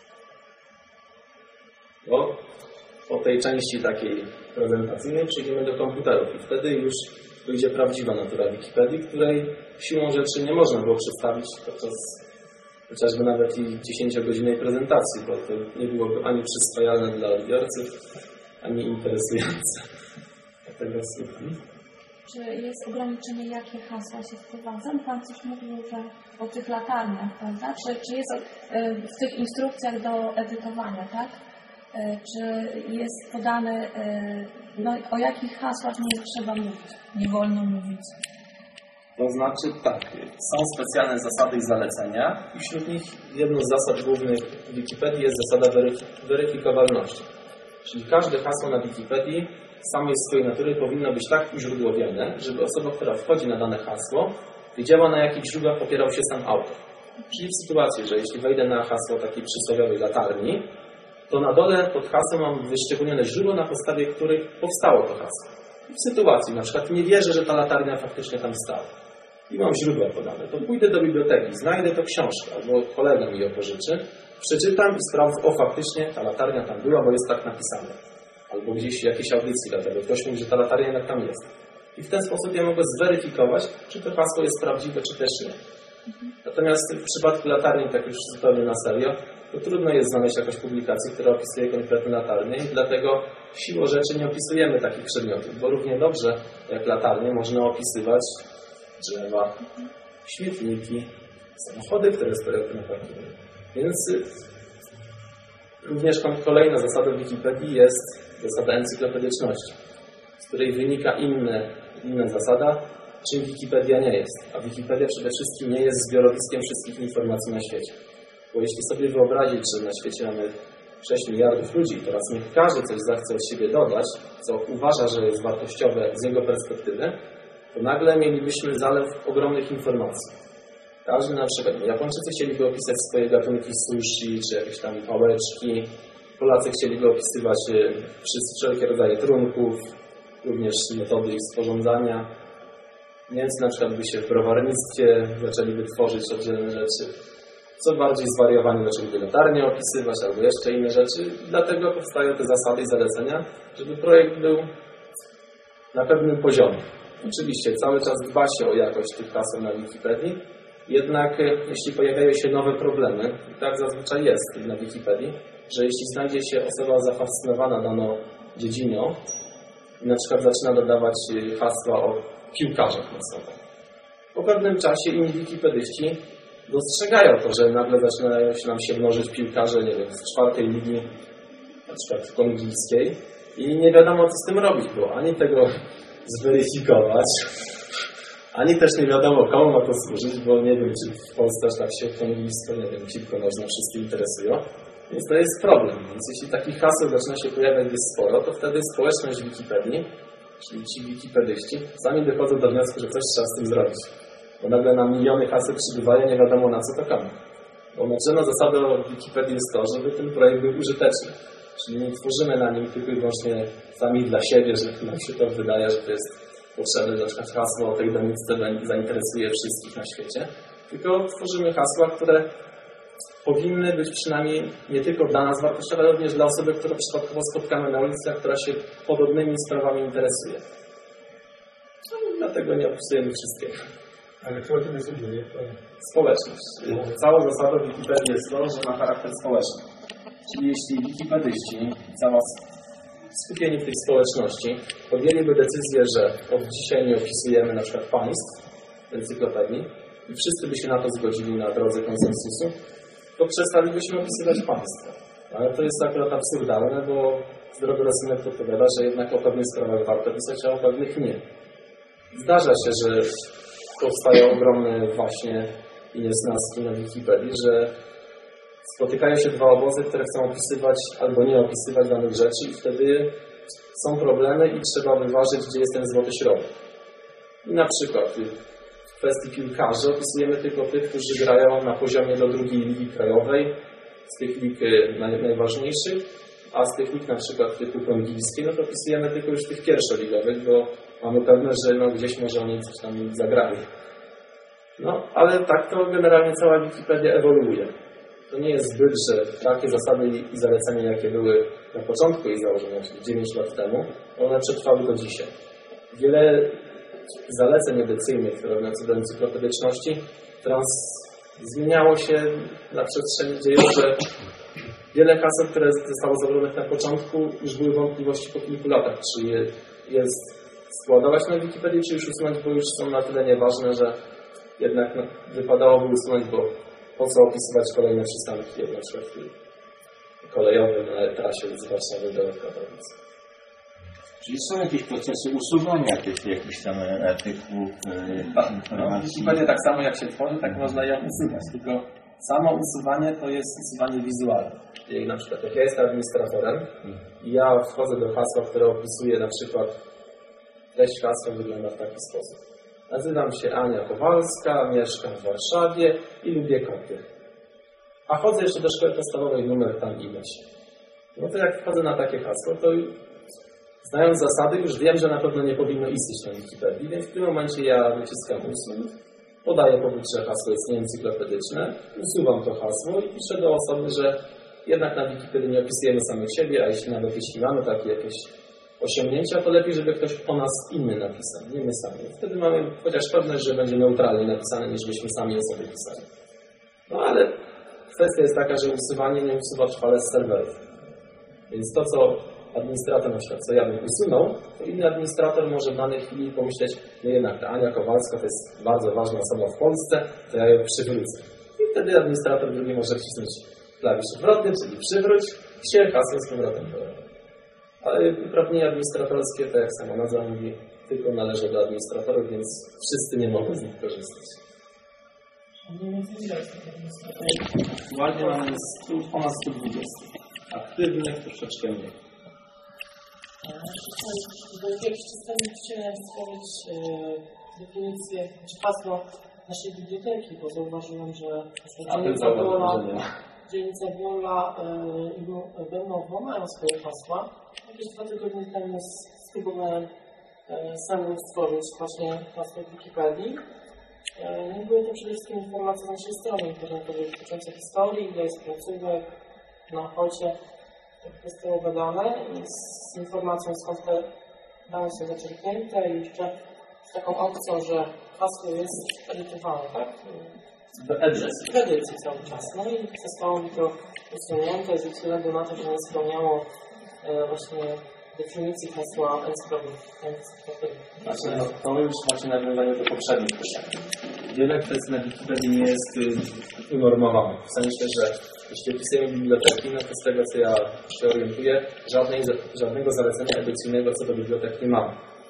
Bo po tej części takiej prezentacyjnej przejdziemy do komputerów i wtedy już wyjdzie prawdziwa natura Wikipedii, której siłą rzeczy nie można było przedstawić podczas chociażby nawet i 10-godzinnej prezentacji, bo to nie byłoby ani przyswajalne dla odbiorców, ani interesujące. Dlatego słucham. Czy jest ograniczenie, jakie hasła się wprowadza? Pan coś mówił, że o tych latarniach, prawda? Czy jest w tych instrukcjach do edytowania, tak? Czy jest podane, no, o jakich hasłach nie trzeba mówić, nie wolno mówić? To znaczy tak, są specjalne zasady i zalecenia i wśród nich jedną z zasad głównych Wikipedii jest zasada weryfikowalności. Czyli każde hasło na Wikipedii samej swojej natury powinno być tak uźródłowione, żeby osoba, która wchodzi na dane hasło, wiedziała, na jakich źródłach opierał się sam autor. Czyli w sytuacji, że jeśli wejdę na hasło takiej przysłowiowej latarni, to na dole pod hasłem mam wyszczególnione źródło, na podstawie których powstało to hasło. I w sytuacji, na przykład nie wierzę, że ta latarnia faktycznie tam stała i mam źródła podane, to pójdę do biblioteki, znajdę tę książkę, albo kolega mi ją pożyczy, przeczytam i sprawdzę, o faktycznie ta latarnia tam była, bo jest tak napisane. Albo gdzieś w jakiejś audycji, dlatego ktoś mówi, że ta latarnia jednak tam jest. I w ten sposób ja mogę zweryfikować, czy to hasło jest prawdziwe, czy też nie. Natomiast w przypadku latarni, tak już zupełnie na serio, to trudno jest znaleźć jakąś publikację, która opisuje konkretne latarnie i dlatego siłą rzeczy nie opisujemy takich przedmiotów, bo równie dobrze jak latarnie można opisywać drzewa, śmietniki, samochody, które stoją na parkingu. Więc również kolejna zasada Wikipedii jest zasada encyklopedyczności, z której wynika inna zasada, czym Wikipedia nie jest. A Wikipedia przede wszystkim nie jest zbiorowiskiem wszystkich informacji na świecie. Bo jeśli sobie wyobrazić, że na świecie mamy 6 miliardów ludzi i teraz niech każdy coś zechce od siebie dodać, co uważa, że jest wartościowe z jego perspektywy, to nagle mielibyśmy zalew ogromnych informacji. Każdy na przykład, Japończycy chcieliby opisać swoje gatunki sushi, czy jakieś tam pałeczki, Polacy chcieliby opisywać wszelkie rodzaje trunków, również metody ich sporządzania. Niemcy na przykład by się w browarnictwie zaczęliby tworzyć oddzielne rzeczy. Co bardziej zwariowani zaczęliby latarnie opisywać albo jeszcze inne rzeczy. Dlatego powstają te zasady i zalecenia, żeby projekt był na pewnym poziomie. Oczywiście cały czas dba się o jakość tych haseł na Wikipedii, jednak jeśli pojawiają się nowe problemy, i tak zazwyczaj jest na Wikipedii, że jeśli znajdzie się osoba zafascynowana daną dziedziną i na przykład zaczyna dodawać hasła o piłkarzach na sobie, po pewnym czasie inni wikipedyści dostrzegają to, że nagle zaczynają się nam się mnożyć piłkarze, nie wiem, z 4. ligi, na przykład angielskiej i nie wiadomo, co z tym robić, bo ani tego zweryfikować, ani też nie wiadomo, komu ma to służyć, bo nie wiem, czy w Polsce aż tak się automobilisko, nie wiem, piłko nożne wszyscy interesują. Więc to jest problem. Więc jeśli takich haseł zaczyna się pojawiać dość sporo, to wtedy społeczność Wikipedii, czyli ci wikipedyści, sami dochodzą do wniosku, że coś trzeba z tym zrobić. Bo nagle na miliony haseł przybywają, nie wiadomo na co to komu. Bo nadrzędną zasadą Wikipedii jest to, żeby ten projekt był użyteczny. Czyli nie tworzymy na nim tylko i wyłącznie sami dla siebie, że nam się to wydaje, że to jest potrzebne, na przykład hasło o tej domówce zainteresuje wszystkich na świecie, tylko tworzymy hasła, które powinny być przynajmniej nie tylko dla nas wartościowe, ale również dla osoby, którą przypadkowo spotkamy na ulicy, a która się podobnymi sprawami interesuje. No i dlatego nie opisujemy wszystkiego. Ale kto o tym decyduje? Społeczność. Całą zasadą Wikipedii jest to, że ma charakter społeczny. Czyli jeśli wikipedyści, cała skupieni w tej społeczności, podjęliby decyzję, że od dzisiaj nie opisujemy na przykład państw w encyklopedii i wszyscy by się na to zgodzili na drodze konsensusu, to przestalibyśmy opisywać państwa. Ale to jest akurat absurdalne, bo zdrowy rozsądek podpowiada, że jednak o pewnych sprawach warto pisać, a o pewnych nie. Zdarza się, że powstają ogromne właśnie i niesnaski na Wikipedii, że spotykają się dwa obozy, które chcą opisywać albo nie opisywać danych rzeczy i wtedy są problemy i trzeba wyważyć, gdzie jest ten złoty środek. I na przykład w kwestii piłkarzy opisujemy tylko tych, którzy grają na poziomie do drugiej ligi krajowej, z tych lig najważniejszych, a z tych lig na przykład typu angielskiej, no to opisujemy tylko już tych pierwszoligowych, bo mamy pewność, że no, gdzieś może oni coś tam zagrali. No, ale tak to generalnie cała Wikipedia ewoluuje. To nie jest zbyt, że takie zasady i zalecenia, jakie były na początku jej założenia, czyli 9 lat temu, one przetrwały do dzisiaj. Wiele zaleceń edycyjnych, które odnoszą się do encyklopedyczności, zmieniało się na przestrzeni dziejów, że wiele haseł, które zostało założonych na początku, już były wątpliwości po kilku latach, czy je składować na Wikipedii, czy już usunąć, bo już są na tyle nieważne, że jednak wypadałoby usunąć, bo po co opisywać kolejne przystanki, na przykład kolejowe na trasie z Warszawy do Katowic. Czyli są jakieś procesy usuwania tych jakichś tam artykułów, informacji? Wikipedia tak samo jak się tworzy, tak można ją usuwać, tylko samo usuwanie to jest usuwanie wizualne. Czyli na przykład jak ja jestem administratorem i ja wchodzę do hasła, które opisuje na przykład treść hasła wygląda w taki sposób. Nazywam się Ania Kowalska, mieszkam w Warszawie i lubię koty. A chodzę jeszcze do szkoły podstawowej, numer tam ileś. No to jak wchodzę na takie hasło, to znając zasady już wiem, że na pewno nie powinno istnieć na Wikipedii, więc w tym momencie ja naciskam usuń, podaję powód, że hasło jest nieencyklopedyczne, usuwam to hasło i piszę do osoby, że jednak na Wikipedii nie opisujemy samych siebie, a jeśli mamy takie jakieś osiągnięcia, to lepiej, żeby ktoś po nas inny napisał, nie my sami. Wtedy mamy chociaż pewność, że będzie neutralnie napisane, niż byśmy sami o sobie pisali. No ale kwestia jest taka, że usuwanie nie usuwa trwale z serwerów. Więc to, co administrator na przykład, co ja bym usunął, to inny administrator może w danej chwili pomyśleć, no jednak ta Ania Kowalska to jest bardzo ważna osoba w Polsce, to ja ją przywrócę. I wtedy administrator drugi może wcisnąć klawisz odwrotny, czyli przywróć i się hasło z powrotem pojawia. Ale uprawnienia administratorskie, tak jak sama nazwa mówi, tylko należą do administratorów, więc wszyscy nie mogą z nich korzystać. Aktualnie mamy ponad 120. Aktywnych troszeczkę mniej. Jakiś czas temu chciałem stworzyć definicję, czy hasło naszej biblioteki, bo zauważyłem, że dzielnica Wola i Bełnowo mają swoje hasła. Jakieś 2 tygodnie temu spróbowałem sam stworzyć właśnie hasło w Wikipedii. Były to przede wszystkim informacje z naszej strony internetowej dotyczące historii, ile jest placówek na ochocie, podstawowe dane i z informacją, skąd te dane są zaczerpnięte i jeszcze z taką opcją, że hasło jest edytowane, tak? W edycji cały czas. No i zostało mi to usunięte ze względu na to, że nie spełniało właśnie definicji hasła encyklopedii. Znaczy, no, to już właśnie nawiązanie do poprzednich pytań. Wiele kwestii na Wikipedii nie jest unormowanych. W sensie, że jeśli opisujemy biblioteki, no to z tego, co ja się orientuję, żadnego zalecenia edycyjnego co do bibliotek nie mamy.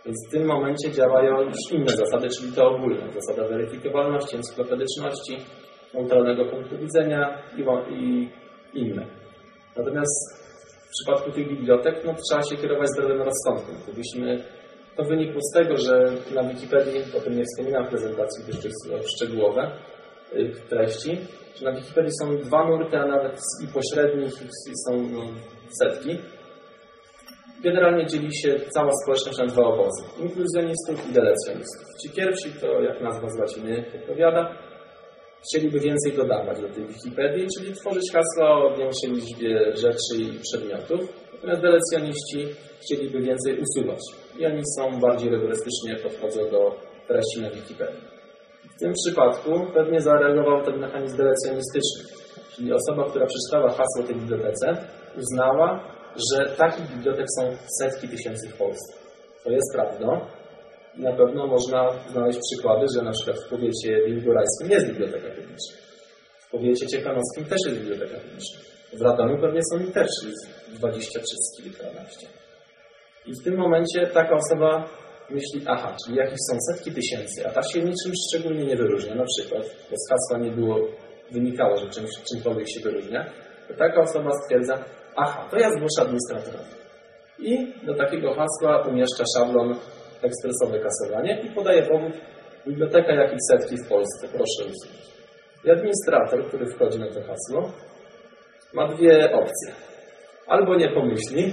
Więc w tym momencie działają już inne zasady, czyli te ogólne. Zasada weryfikowalności, encyklopedyczności, neutralnego punktu widzenia i inne. Natomiast w przypadku tych bibliotek trzeba się kierować zdrowym rozsądkiem. To wynikło z tego, że na Wikipedii, o tym nie wspominam w prezentacji, gdyż to jest szczegółowe treści, że na Wikipedii są 2 nurty, a nawet i pośrednich są setki. Generalnie dzieli się cała społeczność na 2 obozy. Inkluzjonistów i delecjonistów. Ci pierwsi, to jak nazwa z łaciny odpowiada, chcieliby więcej dodawać do tej Wikipedii, czyli tworzyć hasła o większej liczbie rzeczy i przedmiotów. Natomiast delecjoniści chcieliby więcej usuwać. I oni są bardziej rygorystycznie podchodzą do treści na Wikipedii. W tym przypadku pewnie zareagował ten mechanizm delecjonistyczny. Czyli osoba, która przeczytała hasło tej bibliotece, uznała, że takich bibliotek są setki tysięcy w Polsce. To jest prawdą. Na pewno można znaleźć przykłady, że na przykład w powiecie wilgórajskim jest biblioteka publiczna. W powiecie ciechanowskim też jest biblioteka publiczna. W Radomiu pewnie są i też 20 czy kilkanaście. I w tym momencie taka osoba myśli, aha, czyli jakieś są setki tysięcy, a ta się niczym szczególnie nie wyróżnia. Na przykład, bo z hasła nie było, wynikało, że czymkolwiek się wyróżnia, to taka osoba stwierdza, aha, to ja zgłoszę administratorowi. I do takiego hasła umieszcza szablon ekspresowe kasowanie i podaje powód biblioteka jakich setki w Polsce, proszę usunąć. I administrator, który wchodzi na to hasło, ma 2 opcje. Albo nie pomyśli,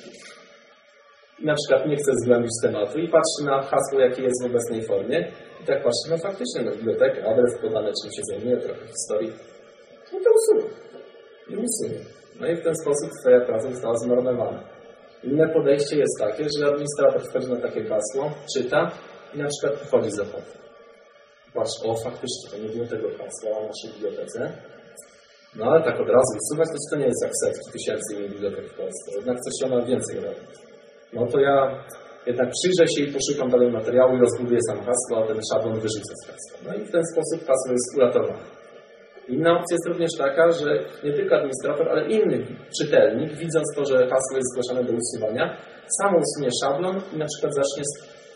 i na przykład nie chce zgłębić tematu i patrzy na hasło, jakie jest w obecnej formie i tak patrzy, no faktycznie, biblioteka, adres podany, czym się zajmuje, trochę historii, no to usunie. I usunie. No i w ten sposób twoja praca została zmarnowana. Inne podejście jest takie, że administrator wchodzi na takie hasło, czyta i na przykład wychodzi z ochoty. Patrz, o faktycznie, to nie było tego hasła w naszej bibliotece. No ale tak od razu usuwać, to nie jest jak setki tysięcy bibliotek w Polsce. Jednak coś ona więcej robi. No to ja jednak przyjrzę się i poszukam dalej materiału i rozbuduję sam hasło, a ten szablon wyrzucę z hasła. No i w ten sposób hasło jest uratowane. Inna opcja jest również taka, że nie tylko administrator, ale inny czytelnik, widząc to, że hasło jest zgłaszane do usuwania, sam usunie szablon i na przykład zacznie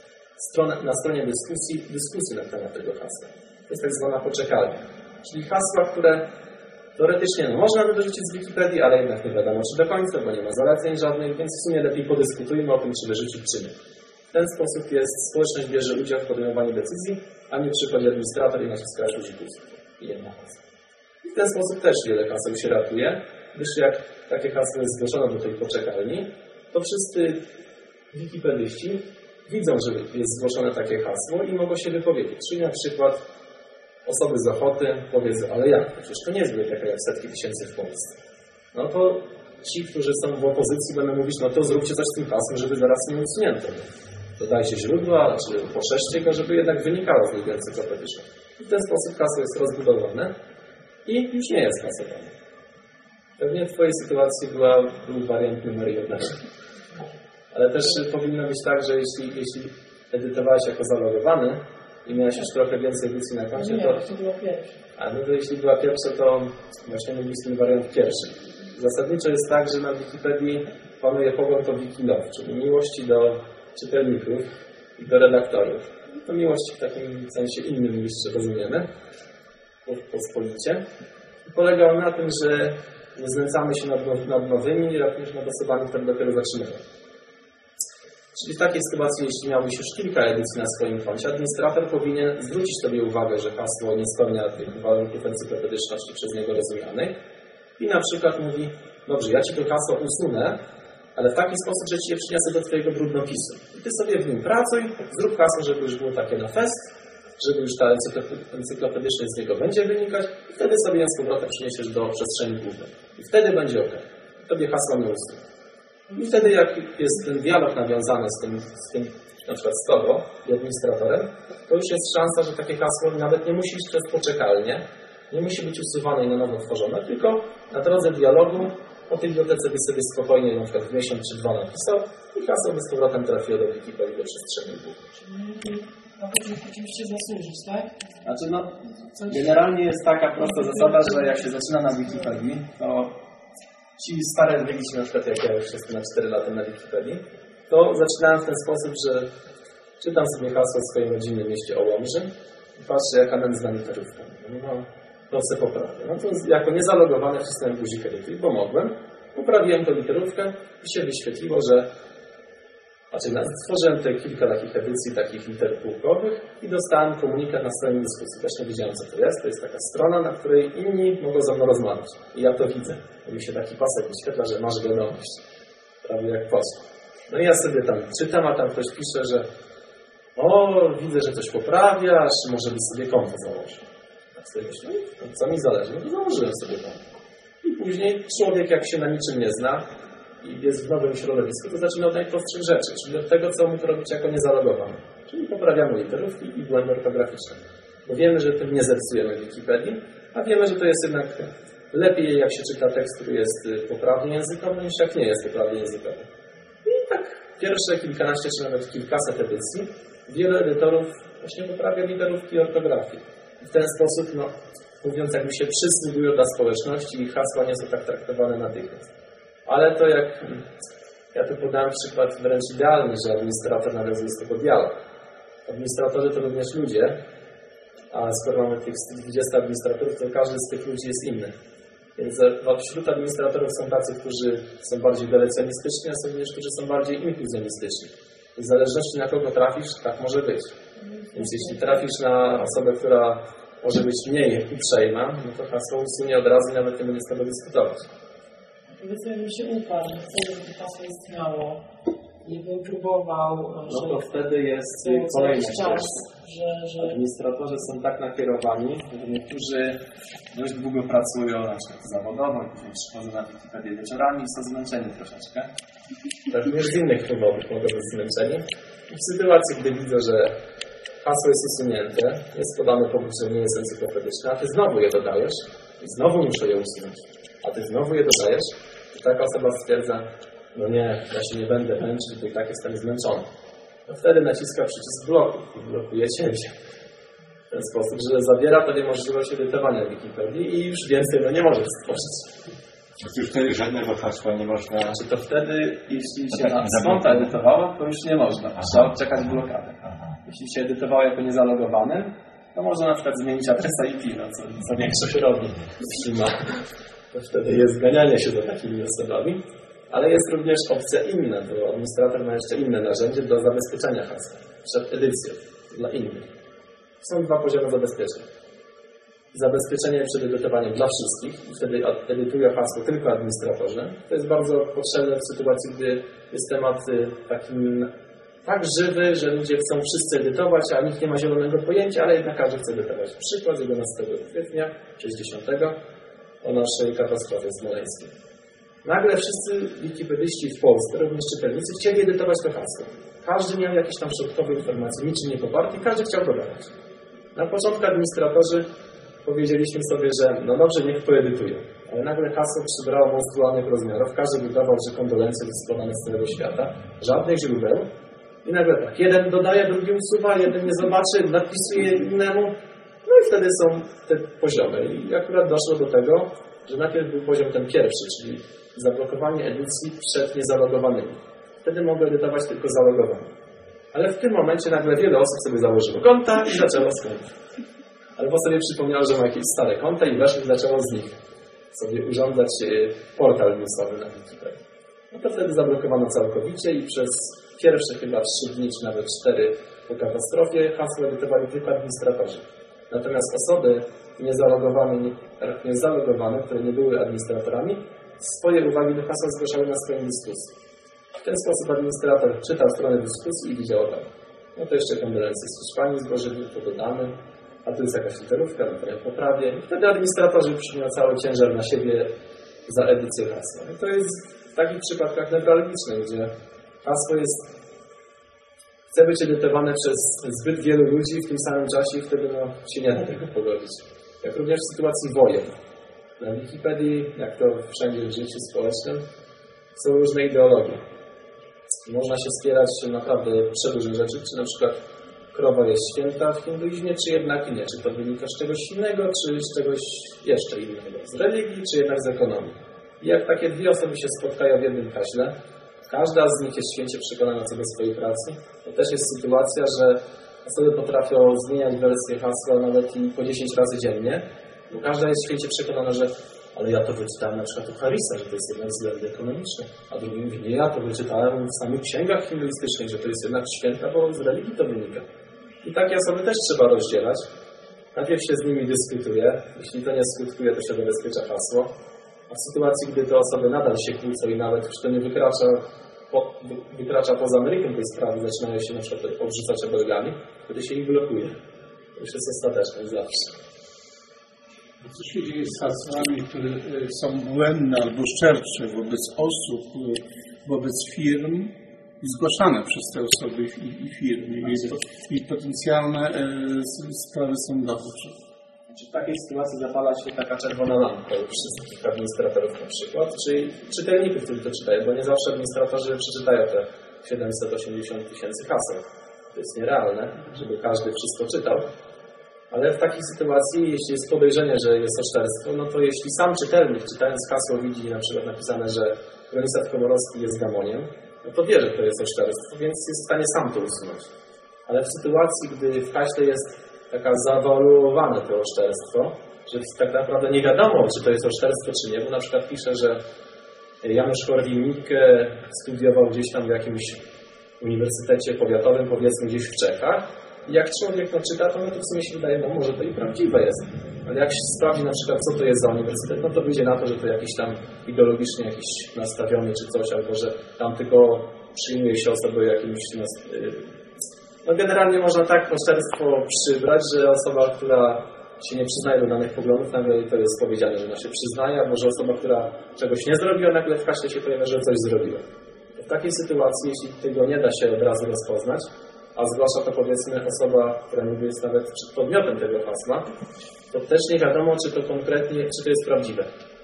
na stronie dyskusji na temat tego hasła. To jest tak zwana poczekalnia. Czyli hasła, które teoretycznie można by wyrzucić z Wikipedii, ale jednak nie wiadomo czy do końca, bo nie ma zaleceń żadnych, więc w sumie lepiej podyskutujmy o tym, czy wyrzucić, czy nie. W ten sposób społeczność bierze udział w podejmowaniu decyzji, a nie przychodzi administrator i naciska guzików i jedna hasła. I w ten sposób też wiele haseł się ratuje, gdyż jak takie hasło jest zgłoszone do tej poczekalni, to wszyscy wikipedyści widzą, że jest zgłoszone takie hasło i mogą się wypowiedzieć. Czyli na przykład osoby z Ochoty powiedzą, ale jak? Przecież to nie jest biblioteka jak setki tysięcy w Polsce. No to ci, którzy są w opozycji, będą mówić, no to zróbcie coś z tym hasłem, żeby zaraz nie usunięto. Dodajcie źródła, czy poszerzcie go, żeby jednak wynikało z tej encyklopedycznej. I w ten sposób hasło jest rozbudowane i już nie jest kasowane. Pewnie w twojej sytuacji był wariant numer 1. Ale też powinno być tak, że jeśli edytowałeś jako zalogowany i miałeś już trochę więcej edycji na koncie, to była pierwsza. A no to jeśli była pierwsza, to właśnie mówiliśmy wariant pierwszy. Zasadniczo jest tak, że na Wikipedii panuje pogląd o Wikilove, czyli miłości do czytelników i do redaktorów. To miłość w takim sensie innym niż rozumiemy, pospolicie. Polega on na tym, że nie znęcamy się nad nowymi, również nad osobami, które dopiero zaczynają. Czyli w takiej sytuacji, jeśli miałbyś już kilka edycji na swoim koncie, administrator powinien zwrócić Tobie uwagę, że hasło nie spełnia tych warunków encyklopedyczności przez niego rozumianych i na przykład mówi, dobrze, ja Ci to hasło usunę, ale w taki sposób, że Ci je przyniosę do Twojego brudnopisu. I Ty sobie w nim pracuj, zrób hasło, żeby już było takie na fest, żeby już ta encyklopedyczność z niego będzie wynikać i wtedy sobie ją z powrotem przyniesiesz do przestrzeni głównej. I wtedy będzie OK. Tobie hasła nie usunie. I wtedy jak jest ten dialog nawiązany z tym na przykład z Tobą i administratorem, to już jest szansa, że takie hasło nawet nie musi iść przez poczekalnię, nie musi być usuwane i na nowo tworzone, tylko na drodze dialogu o tej bibliotece by sobie spokojnie na przykład w miesiąc czy 2 napisał i hasło by z powrotem trafiło do Wikipedii, do przestrzeni głównej. Na to oczywiście zasłużyć, tak? Znaczy generalnie jest taka prosta zasada, że jak się zaczyna na Wikipedii, to ci stare wyliczne, na przykład jak ja już jestem na 4 lata na Wikipedii, to zaczynałem w ten sposób, że Czytam sobie hasło w swoim rodzinnym mieście Ołomży i patrzę, jaka nędzna literówka. No, to se poprawię. No to jako niezalogowany wcisnąłem guzik edytuj, bo mogłem. Poprawiłem tę literówkę i się wyświetliło, że stworzyłem tutaj kilka takich edycji, takich liter półkowych i dostałem komunikat na stronie dyskusji. Też nie wiedziałem, co to jest. To jest taka strona, na której inni mogą ze mną rozmawiać. I ja to widzę. I mi się taki pasek wyświetla, że masz wiadomość. Prawie jak poseł. No i ja sobie tam czytam, a tam ktoś pisze, że widzę, że coś poprawiasz, może byś sobie konto założył. Tak sobie myślę, no, co mi zależy? No to założyłem sobie konto. I później człowiek, jak się na niczym nie zna i jest w nowym środowisku, to zaczyna od najprostszych rzeczy, czyli od tego, co mógł robić jako niezalogowany. Czyli poprawiamy literówki i błędy ortograficzne. Bo wiemy, że tym nie zepsujemy Wikipedii, a wiemy, że to jest jednak lepiej, jak się czyta tekst, który jest poprawnie językowy, niż jak nie jest poprawnie językowy. I tak pierwsze kilkanaście, czy nawet kilkaset edycji wiele edytorów właśnie poprawia literówki ortografii. W ten sposób, mówiąc, jakby się przysługują dla społeczności i hasła nie są tak traktowane natychmiast. Ale to jak ja tu podałem przykład wręcz idealny, że administrator nawiązuje z tego dialog. Administratorzy to również ludzie, a skoro mamy tych 120 administratorów, to każdy z tych ludzi jest inny. Więc wśród administratorów są tacy, którzy są bardziej delecjonistyczni, a są również, którzy są bardziej inkluzjonistyczni. W zależności na kogo trafisz, tak może być. Więc jeśli trafisz na osobę, która może być mniej uprzejma, no to hasło usunie od razu i nawet nie będzie z tego dyskutować. Powiedzmy, że się uparł, nie chce, żeby to hasło istniało. I bym próbował... No to wtedy jest kolejny czas, że administratorzy są tak nakierowani, że niektórzy dość długo pracują, na przykład zawodowo, później przychodzą na Wikipedię wieczorami i są zmęczeni troszeczkę. Tak również z innych powodów mogą być zmęczeni. I w sytuacji, gdy widzę, że hasło jest usunięte, jest podane powód, że nie jest encyklopedyczne, a ty znowu je dodajesz i znowu muszę je usunąć, a ty znowu je dodajesz, to taka osoba stwierdza, no nie, ja się nie będę męczyć, bo i tak jestem zmęczony. No wtedy naciska przycisk bloku i blokuje ciebie. W ten sposób, że zabiera tobie możliwość edytowania Wikipedii i już więcej nie możesz stworzyć. Już wtedy żadnego hasła nie można... Czy to wtedy, jeśli się z konta edytowało, to już nie można. Trzeba odczekać blokadę. Jeśli się edytowało jako niezalogowany, to można na przykład zmienić adresa IP, co większość robi. To wtedy jest zganianie się za takimi osobami. Ale jest również opcja inna, bo administrator ma jeszcze inne narzędzie do zabezpieczenia hasła przed edycją dla innych. Są dwa poziomy zabezpieczeń. Zabezpieczenie przed edytowaniem dla wszystkich i wtedy edytują hasło tylko administratorzy. To jest bardzo potrzebne w sytuacji, gdy jest temat tak żywy, że ludzie chcą wszyscy edytować, a nikt nie ma zielonego pojęcia, ale jednak każdy chce edytować. Przykład z 11 kwietnia 60 o naszej katastrofie smoleńskiej. Nagle wszyscy wikipedyści w Polsce, również czytelnicy, chcieli edytować to hasło. Każdy miał jakieś tam środkowe informacje, niczym nie poparty, każdy chciał dodawać. Na początku administratorzy powiedzieliśmy sobie, że no dobrze, niech poedytują. Ale nagle hasło przybrało monstrualnych rozmiarów, każdy wydawał, że kondolencje wysłane z całego świata, żadnych źródeł. I nagle tak, jeden dodaje, drugi usuwa, jeden nie zobaczy, napisuje innemu. No i wtedy są te poziomy. I akurat doszło do tego, że najpierw był poziom ten pierwszy, czyli zablokowanie edycji przed niezalogowanymi. Wtedy mogą edytować tylko zalogowani. Ale w tym momencie nagle wiele osób sobie założyło konta i zaczęło z konta. Albo sobie przypomniało, że ma jakieś stare konta i weszło i zaczęło z nich sobie urządzać portal newsowy na Wikipedii. No to wtedy zablokowano całkowicie i przez pierwsze chyba 3 dni, czy nawet 4 po katastrofie hasło edytowali tylko administratorzy. Natomiast osoby niezalogowane, które nie były administratorami, swoje uwagi do hasła zgłaszały na stronie dyskusji. W ten sposób administrator czytał stronę dyskusji i widział tam. No to jeszcze kondolencje z Hiszpanii złożyli, to dodamy, a tu jest jakaś literówka, no to ja poprawię. I wtedy administratorzy przyjmują cały ciężar na siebie za edycję hasła. I to jest w takich przypadkach newralgicznych, gdzie hasło chce być edytowane przez zbyt wielu ludzi w tym samym czasie i wtedy się nie da tego pogodzić. Jak również w sytuacji wojen. Na Wikipedii, jak to wszędzie w życiu społecznym, są różne ideologie. Można się spierać naprawdę przeróżne rzeczy, czy na przykład krowa jest święta w hinduizmie, czy jednak nie. Czy to wynika z czegoś innego, czy z czegoś jeszcze innego. Z religii, czy jednak z ekonomii. I jak takie dwie osoby się spotkają w jednym haśle, każda z nich jest święcie przekonana co do swojej pracy. To też jest sytuacja, że osoby potrafią zmieniać wersję hasła nawet i po 10 razy dziennie, bo każda jest święcie przekonana, że ale ja to wyczytałem na przykład u Harrisa, że to jest jednak względy ekonomiczne, a drugi mówi, nie, ja to wyczytałem w samych księgach hinduistycznych, że to jest jednak święta, bo z religii to wynika. I takie osoby też trzeba rozdzielać. Najpierw się z nimi dyskutuje, jeśli to nie skutkuje, to się zabezpiecza hasło. A w sytuacji, gdy te osoby nadal się kłócą i nawet już to nie wykracza poza Amerykę tej sprawy, zaczynają się na przykład obrzucać obelgami, wtedy się ich blokuje. To już jest ostateczne zawsze. Co się dzieje z hasłami, które są błędne albo szczercze wobec osób, wobec firm i zgłaszane przez te osoby i firmy i potencjalne sprawy sądowe? W takiej sytuacji zapala się taka czerwona lampka u wszystkich administratorów na przykład, czy czytelników, którzy to czytają, bo nie zawsze administratorzy przeczytają te 780 000 haseł. To jest nierealne, żeby każdy wszystko czytał. Ale w takiej sytuacji, jeśli jest podejrzenie, że jest oszczerstwo, no to jeśli sam czytelnik, czytając hasło, widzi na przykład napisane, że Bronisław Komorowski jest gamoniem, no to wie, że to jest oszczerstwo, więc jest w stanie sam to usunąć. Ale w sytuacji, gdy w haśle jest taka zawaluowane to oszczerstwo, że tak naprawdę nie wiadomo, czy to jest oszczerstwo, czy nie, bo na przykład pisze, że Janusz Korwin-Mikke studiował gdzieś tam w jakimś uniwersytecie powiatowym, powiedzmy gdzieś w Czechach. I jak człowiek to czyta, to w sumie się wydaje, no może to i prawdziwe jest. Ale jak się sprawdzi na przykład, co to jest za uniwersytet, no to wyjdzie na to, że to jakiś tam ideologicznie jakiś nastawiony czy coś, albo że tam tylko przyjmuje się osoby jakimś... No generalnie można tak oszczerstwo przybrać, że osoba, która się nie przyznaje do danych poglądów, nagle to jest powiedziane, że ona się przyznaje, albo że osoba, która czegoś nie zrobiła, nagle w haśle się pojawia, że coś zrobiła. W takiej sytuacji, jeśli tego nie da się od razu rozpoznać, a zwłaszcza to powiedzmy osoba, która niby jest nawet podmiotem tego hasła, to też nie wiadomo, czy to konkretnie, czy to jest prawdziwe.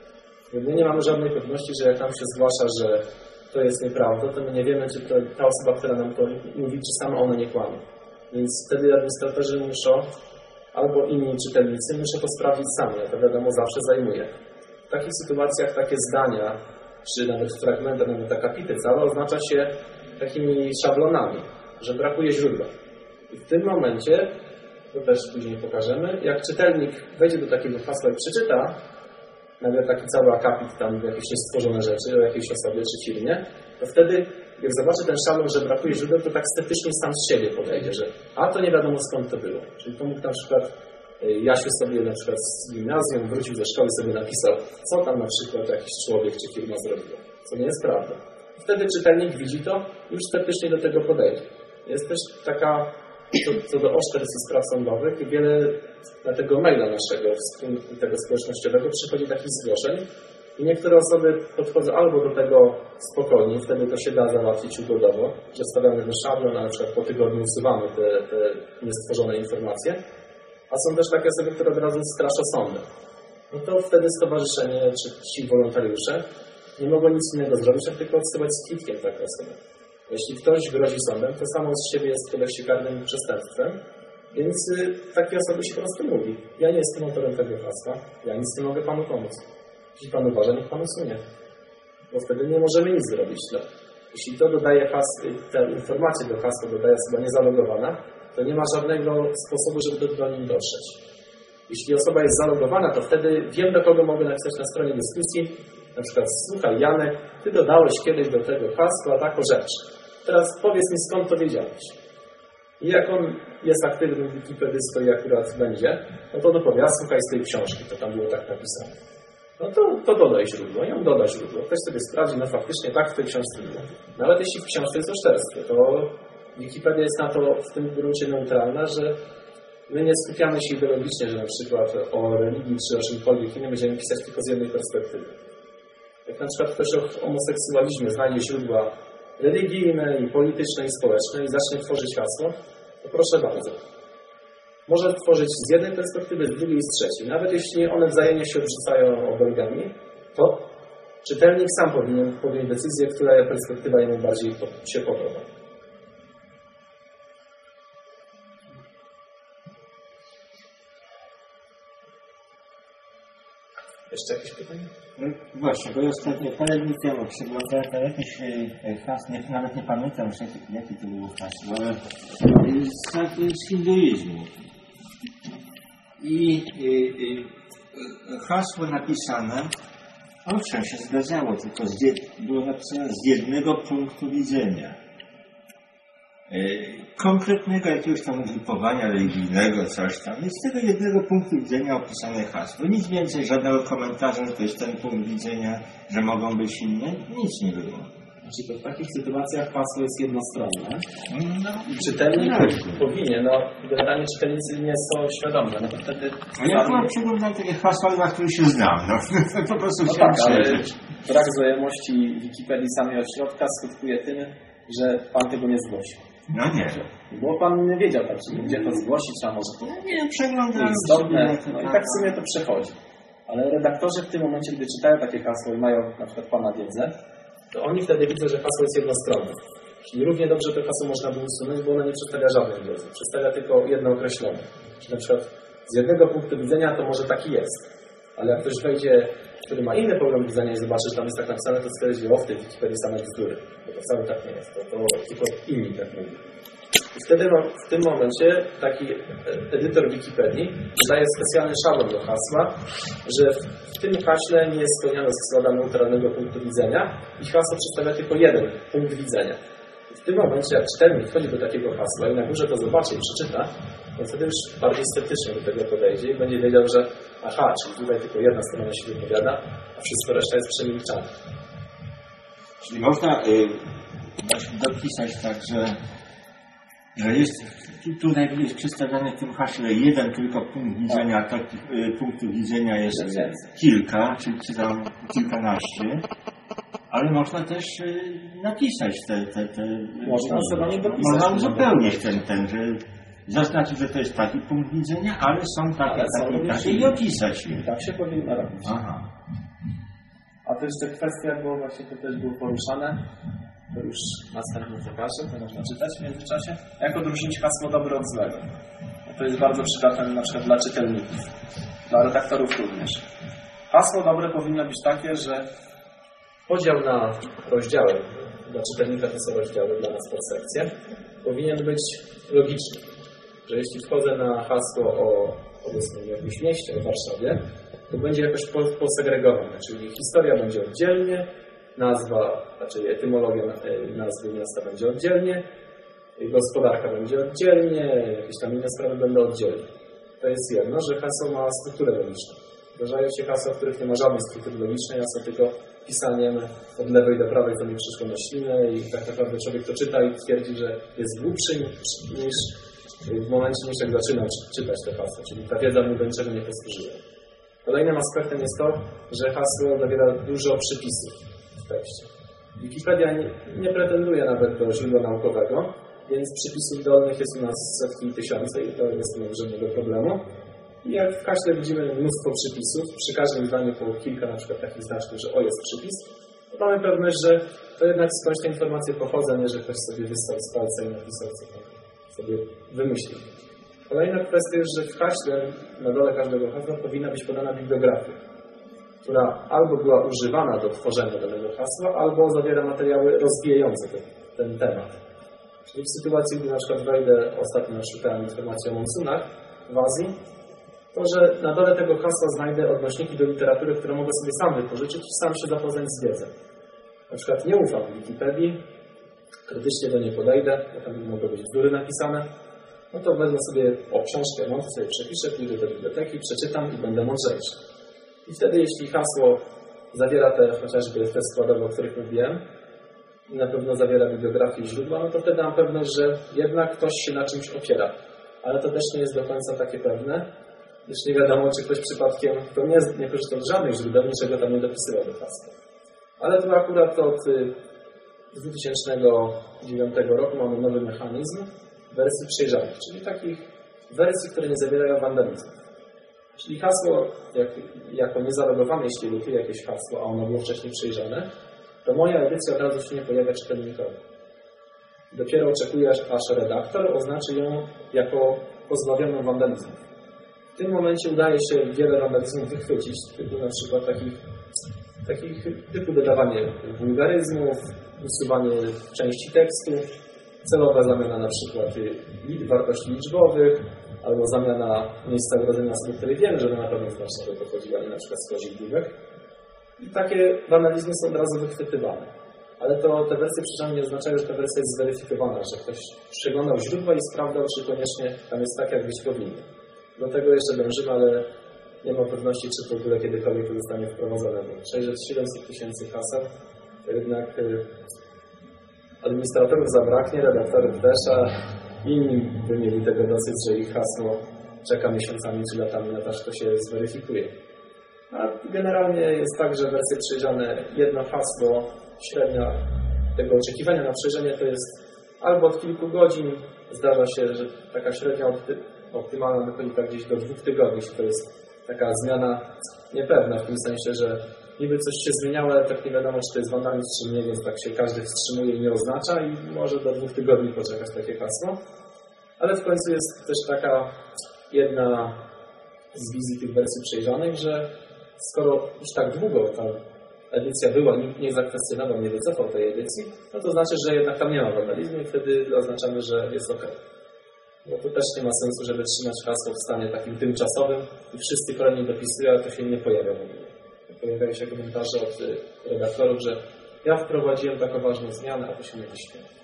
My nie mamy żadnej pewności, że jak nam się zgłasza, że to jest nieprawda, to my nie wiemy, czy to ta osoba, która nam to mówi, czy sama ona nie kłamie. Więc wtedy administratorzy muszą, albo inni czytelnicy, muszą to sprawdzić sami, a to wiadomo zawsze zajmuje. W takich sytuacjach takie zdania, czy nawet fragmenty, nawet akapity całe oznacza się takimi szablonami, że brakuje źródła. I w tym momencie, to też później pokażemy, jak czytelnik wejdzie do takiego hasła i przeczyta, nawet taki cały akapit, tam jakieś niestworzone rzeczy o jakiejś osobie czy firmie, to wtedy, jak zobaczy ten szablon, że brakuje źródeł, to tak sceptycznie sam z siebie podejdzie, że a to nie wiadomo skąd to było. Czyli to mógł na przykład Jasiu sobie na przykład z gimnazjum wrócił ze szkoły, sobie napisał, co tam na przykład jakiś człowiek czy firma zrobiła, co nie jest prawda. Wtedy czytelnik widzi to i już sceptycznie do tego podejdzie. Jest też taka, co do oszczerstw i spraw sądowych, wiele na tego maila naszego, tego społecznościowego przychodzi takich zgłoszeń i niektóre osoby podchodzą albo do tego spokojnie, wtedy to się da załatwić ugodowo, że wstawiamy ten szablon, a na przykład po tygodniu usuwamy te niestworzone informacje, a są też takie osoby, które od razu straszą sądem. No to wtedy stowarzyszenie czy ci wolontariusze nie mogą nic innego zrobić, jak tylko odsyłać z kwitkiem taką osobę. Jeśli ktoś grozi sądem, to samo z siebie jest w kodeksie karnym przestępstwem, więc takie osoby się po prostu mówi. Ja nie jestem autorem tego hasła, ja nic nie mogę panu pomóc. Jeśli pan uważa, niech pan usunie. Bo wtedy nie możemy nic zrobić. Jeśli to dodaje tę informację do hasła, dodaje osoba niezalogowana, to nie ma żadnego sposobu, żeby do niej dotrzeć. Jeśli osoba jest zalogowana, to wtedy wiem, do kogo mogę napisać na stronie dyskusji. Na przykład, słuchaj Janek, ty dodałeś kiedyś do tego hasła taką rzecz. Teraz powiedz mi, skąd to wiedziałeś. I jak on jest aktywnym wikipedystą i akurat będzie, no to dopowie, słuchaj z tej książki, to tam było tak napisane. No to dodaj źródło i on doda źródło. Ktoś sobie sprawdzi, no faktycznie tak w tej książce było. Nawet jeśli w książce jest oszczerstwo, to Wikipedia jest na to w tym gruncie neutralna, że my nie skupiamy się ideologicznie, że na przykład o religii czy o czymkolwiek innym będziemy pisać tylko z jednej perspektywy. Jak na przykład ktoś o homoseksualizmie znajdzie źródła religijne i polityczne i społeczne i zacznie tworzyć hasło, to proszę bardzo. Może tworzyć z jednej perspektywy, z drugiej i z trzeciej. Nawet jeśli one wzajemnie się odrzucają obelgami, to czytelnik sam powinien podjąć decyzję, która perspektywa jemu bardziej się podoba. Jeszcze jakieś pytanie? No właśnie, bo ostatnio parę dni temu przeglądałem na jakieś hasło, nawet nie pamiętam już jakie to było hasło, ale z hinduizmu. I hasło napisane, owszem, się zgadzało, tylko było napisane z jednego punktu widzenia. Konkretnego jakiegoś tam ugrupowania religijnego, coś tam. I z tego jednego punktu widzenia opisane hasło. Nic więcej, żadnego komentarza, że to jest ten punkt widzenia, że mogą być inne. Nic nie było. Znaczy to w takich sytuacjach hasło jest jednostronne. No, I czytelnik powinien, generalnie czytelnicy nie są świadomi, no to wtedy... ja akurat przeglądam takie hasła, na których się znam. No. Po prostu No chciałem tak, ale śledzić. brak znajomości Wikipedii samej od środka skutkuje tym, że Pan tego nie zgłosi. No nie. Bo Pan nie wiedział tak, gdzie to zgłosić, a może to Nie, przeglądam. istotne, no i tak w sumie to przechodzi. Ale redaktorzy w tym momencie, gdy czytają takie hasło i mają na przykład Pana wiedzę, to oni wtedy widzą, że hasło jest jednostronne. Czyli równie dobrze to hasło można by usunąć, bo ono nie przedstawia żadnej wiedzy. Przedstawia tylko jedno określone. Czyli na przykład z jednego punktu widzenia to może taki jest. Ale jak ktoś wejdzie, który ma inny pogląd widzenia i zobaczy, że tam jest tak napisane, to stwierdzi, o w tej Wikipedii same bzdury. Bo to wcale tak nie jest. To tylko inni tak mówią. I wtedy w tym momencie taki edytor Wikipedii daje specjalny szablon do hasła, że w tym haśle nie jest spełniane zasada neutralnego punktu widzenia i hasło przedstawia tylko jeden punkt widzenia. I w tym momencie, jak czytelnik wchodzi do takiego hasła i na górze to zobaczy i przeczyta, to wtedy już bardziej sceptycznie do tego podejdzie i będzie wiedział, że aha, czyli tutaj tylko jedna strona się wypowiada, a wszystko reszta jest przemilczane. Czyli można dopisać tak, że jest tutaj jest przedstawiony w tym haśle jeden tylko punkt widzenia, takich punktów widzenia jest kilka, czy tam kilkanaście, ale można też napisać te Można sobie nie dopisać. można uzupełnić ten, że zaznaczyć, że to jest taki punkt widzenia, ale są takie i opisać je. Tak się powinno robić. Aha. A to jeszcze kwestia, bo właśnie to też było poruszane, to już następnie pokażę, to można czytać w międzyczasie. Jak odróżnić hasło dobre od złego? No to jest bardzo przydatne na przykład dla czytelników, dla redaktorów również. Hasło dobre powinno być takie, że podział na rozdziały, dla czytelnika to są rozdziały, dla nas podsekcje, powinien być logiczny. Że jeśli wchodzę na hasło o powiedzmy jakimś mieście, o Warszawie, to będzie jakoś posegregowane, czyli historia będzie oddzielnie, nazwa, znaczy etymologia nazwy miasta będzie oddzielnie, gospodarka będzie oddzielnie, jakieś tam inne sprawy będą oddzielnie. To jest jedno, że hasło ma strukturę logiczną. Zdarzają się hasła, w których nie ma żadnej struktury logicznej, a są tylko pisaniem od lewej do prawej, to mi przyszło na ślinę i tak naprawdę człowiek to czyta i twierdzi, że jest głupszy niż w momencie, jak zaczynał czytać te hasła, czyli ta wiedza mu do niczego nie posłużyła. Kolejnym aspektem jest to, że hasło zawiera dużo przypisów w tekście. Wikipedia nie pretenduje nawet do źródła naukowego, więc przypisów dolnych jest u nas setki i tysiące i to jest żadnego problemu. I jak w haśle widzimy mnóstwo przypisów, przy każdym zdaniu po kilka na przykład takich znaczków, że o jest przypis, to mamy pewność, że to jednak skądś te informacje pochodzą, nie że ktoś sobie wystał z palca i napisał sobie wymyślił. Kolejna kwestia jest, że w haśle, na dole każdego hasła powinna być podana bibliografia, która albo była używana do tworzenia danego hasła, albo zawiera materiały rozwijające ten temat. Czyli w sytuacji, gdy na przykład wejdę, ostatnio szukałem informacji o monsunach w Azji, to że na dole tego hasła znajdę odnośniki do literatury, które mogę sobie sam wypożyczyć i sam się zapoznać z wiedzą. Na przykład nie ufam Wikipedii, krytycznie do niej podejdę, bo tam mogą być bzdury napisane, no to wezmę sobie książkę, sobie przepiszę, pójdę do biblioteki, przeczytam i będę mądrzejszy. I wtedy, jeśli hasło zawiera chociażby te składowe, o których mówiłem, i na pewno zawiera bibliografię i źródła, no to wtedy mam pewność, że jednak ktoś się na czymś opiera. Ale to też nie jest do końca takie pewne, gdyż nie wiadomo, czy ktoś przypadkiem to nie korzystał z żadnych źródeł, niczego tam nie dopisywał do hasła. Ale to akurat od 2009 roku mamy nowy mechanizm wersji przejrzanych, czyli takich wersji, które nie zawierają wandalizmu. Czyli hasło, jako niezalogowane, jeśli lutuje jakieś hasło, a ono było wcześniej przejrzane, to moja edycja od razu się nie pojawia czytelnikowi. Dopiero oczekuję, aż redaktor oznaczy ją jako pozbawioną wandalizmu. W tym momencie udaje się wiele wandalizmów wychwycić, typu na przykład takich typu dodawanie wulgaryzmów, usuwanie części tekstu, celowa zamiana na przykład wartości liczbowych, albo zamiana miejsca urodzenia osoby, której wiemy, że na pewno z Warszawy pochodziła, nie na przykład z kozich I takie wandalizmy są od razu wychwytywane. Ale to te wersje przynajmniej nie oznaczają, że ta wersja jest zweryfikowana, że ktoś przeglądał źródła i sprawdzał, czy koniecznie tam jest tak, jak być powinno. Do tego jeszcze dążymy, ale nie mam pewności, czy w ogóle kiedykolwiek to zostanie wprowadzone, bo 600-700 tysięcy haseł, to jednak administratorów zabraknie, redaktorów też, a inni by mieli tego dosyć, że ich hasło czeka miesiącami czy latami na to, aż to się zweryfikuje. A generalnie jest tak, że wersje przejrzane, jedno hasło, średnia tego oczekiwania na przejrzenie to jest albo od kilku godzin, zdarza się, że taka średnia optymalna wychodzi tak gdzieś do 2 tygodni, to jest taka zmiana niepewna, w tym sensie, że niby coś się zmieniało, ale tak nie wiadomo, czy to jest wandalizm, czy nie, więc tak się każdy wstrzymuje i nie oznacza i może do 2 tygodni poczekać takie hasło. Ale w końcu jest też taka jedna z wizji tych wersji przejrzanych, że skoro już tak długo ta edycja była, nikt nie zakwestionował, nie wycofał tej edycji, no to znaczy, że jednak tam nie ma wandalizmu i wtedy oznaczamy, że jest OK. Bo to też nie ma sensu, żeby trzymać hasło w stanie takim tymczasowym i wszyscy kolejni dopisują, ale to się nie pojawia w ogóle. Pojawiają się komentarze od redaktorów, że ja wprowadziłem taką ważną zmianę, a to się nie wyświetla.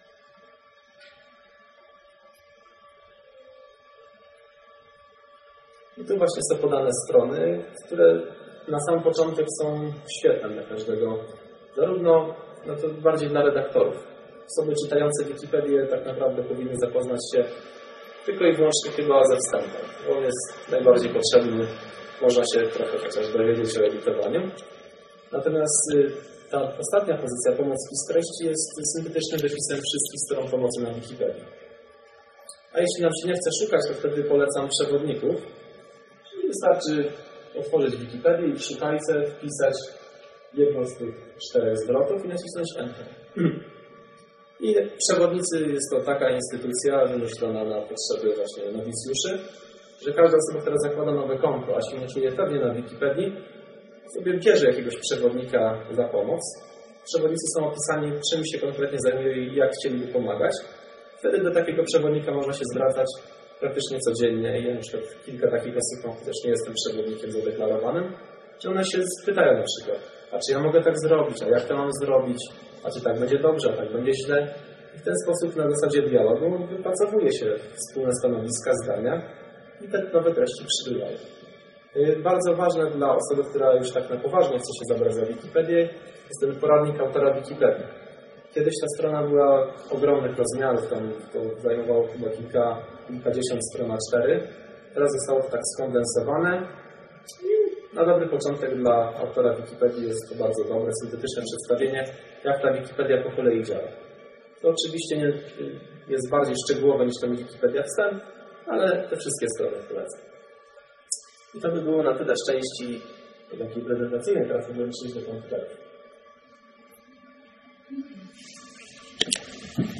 I tu właśnie są podane strony, które na sam początek są świetne dla każdego. Zarówno, no to bardziej dla redaktorów. Osoby czytające Wikipedię tak naprawdę powinny zapoznać się tylko i wyłącznie chyba ze wstępem. On jest najbardziej potrzebny. Można się trochę chociaż dowiedzieć o edytowaniu. Natomiast ta ostatnia pozycja, pomoc wpis treści, jest syntetycznym wypisem wszystkich stron pomocy na Wikipedii. A jeśli nam się nie chce szukać, to wtedy polecam przewodników. Czyli wystarczy otworzyć Wikipedię i w szukajce wpisać jedną z tych 4 zwrotów i nacisnąć Enter. I przewodnicy jest to taka instytucja wymyślona na potrzeby właśnie nowicjuszy, że każda osoba, która zakłada nowe konto, a się nie czuje pewnie na Wikipedii, sobie bierze jakiegoś przewodnika za pomoc. Przewodnicy są opisani, czym się konkretnie zajmują i jak chcieliby pomagać. Wtedy do takiego przewodnika można się zwracać praktycznie codziennie. Ja na przykład kilka takich osób mam, chociaż nie jestem przewodnikiem zadeklarowanym, że one się spytają na przykład, a czy ja mogę tak zrobić, a jak to mam zrobić, a czy tak będzie dobrze, a tak będzie źle. I w ten sposób na zasadzie dialogu wypracowuje się wspólne stanowiska, zdania i te nowe treści przybywają. Bardzo ważne dla osoby, która już tak na poważnie chce się zabrać za Wikipedię, jest ten poradnik autora Wikipedii. Kiedyś ta strona była ogromnych rozmiarów, tam to zajmowało chyba kilkadziesiąt stron na 4. Teraz zostało to tak skondensowane i na dobry początek dla autora Wikipedii jest to bardzo dobre, syntetyczne przedstawienie, jak ta Wikipedia po kolei działa. To oczywiście nie jest bardziej szczegółowe niż ta Wikipedia wstęp, ale te wszystkie strony polecam. I to by było na tyle z części takiej prezentacyjnej, teraz będziemy przejść do komputerów.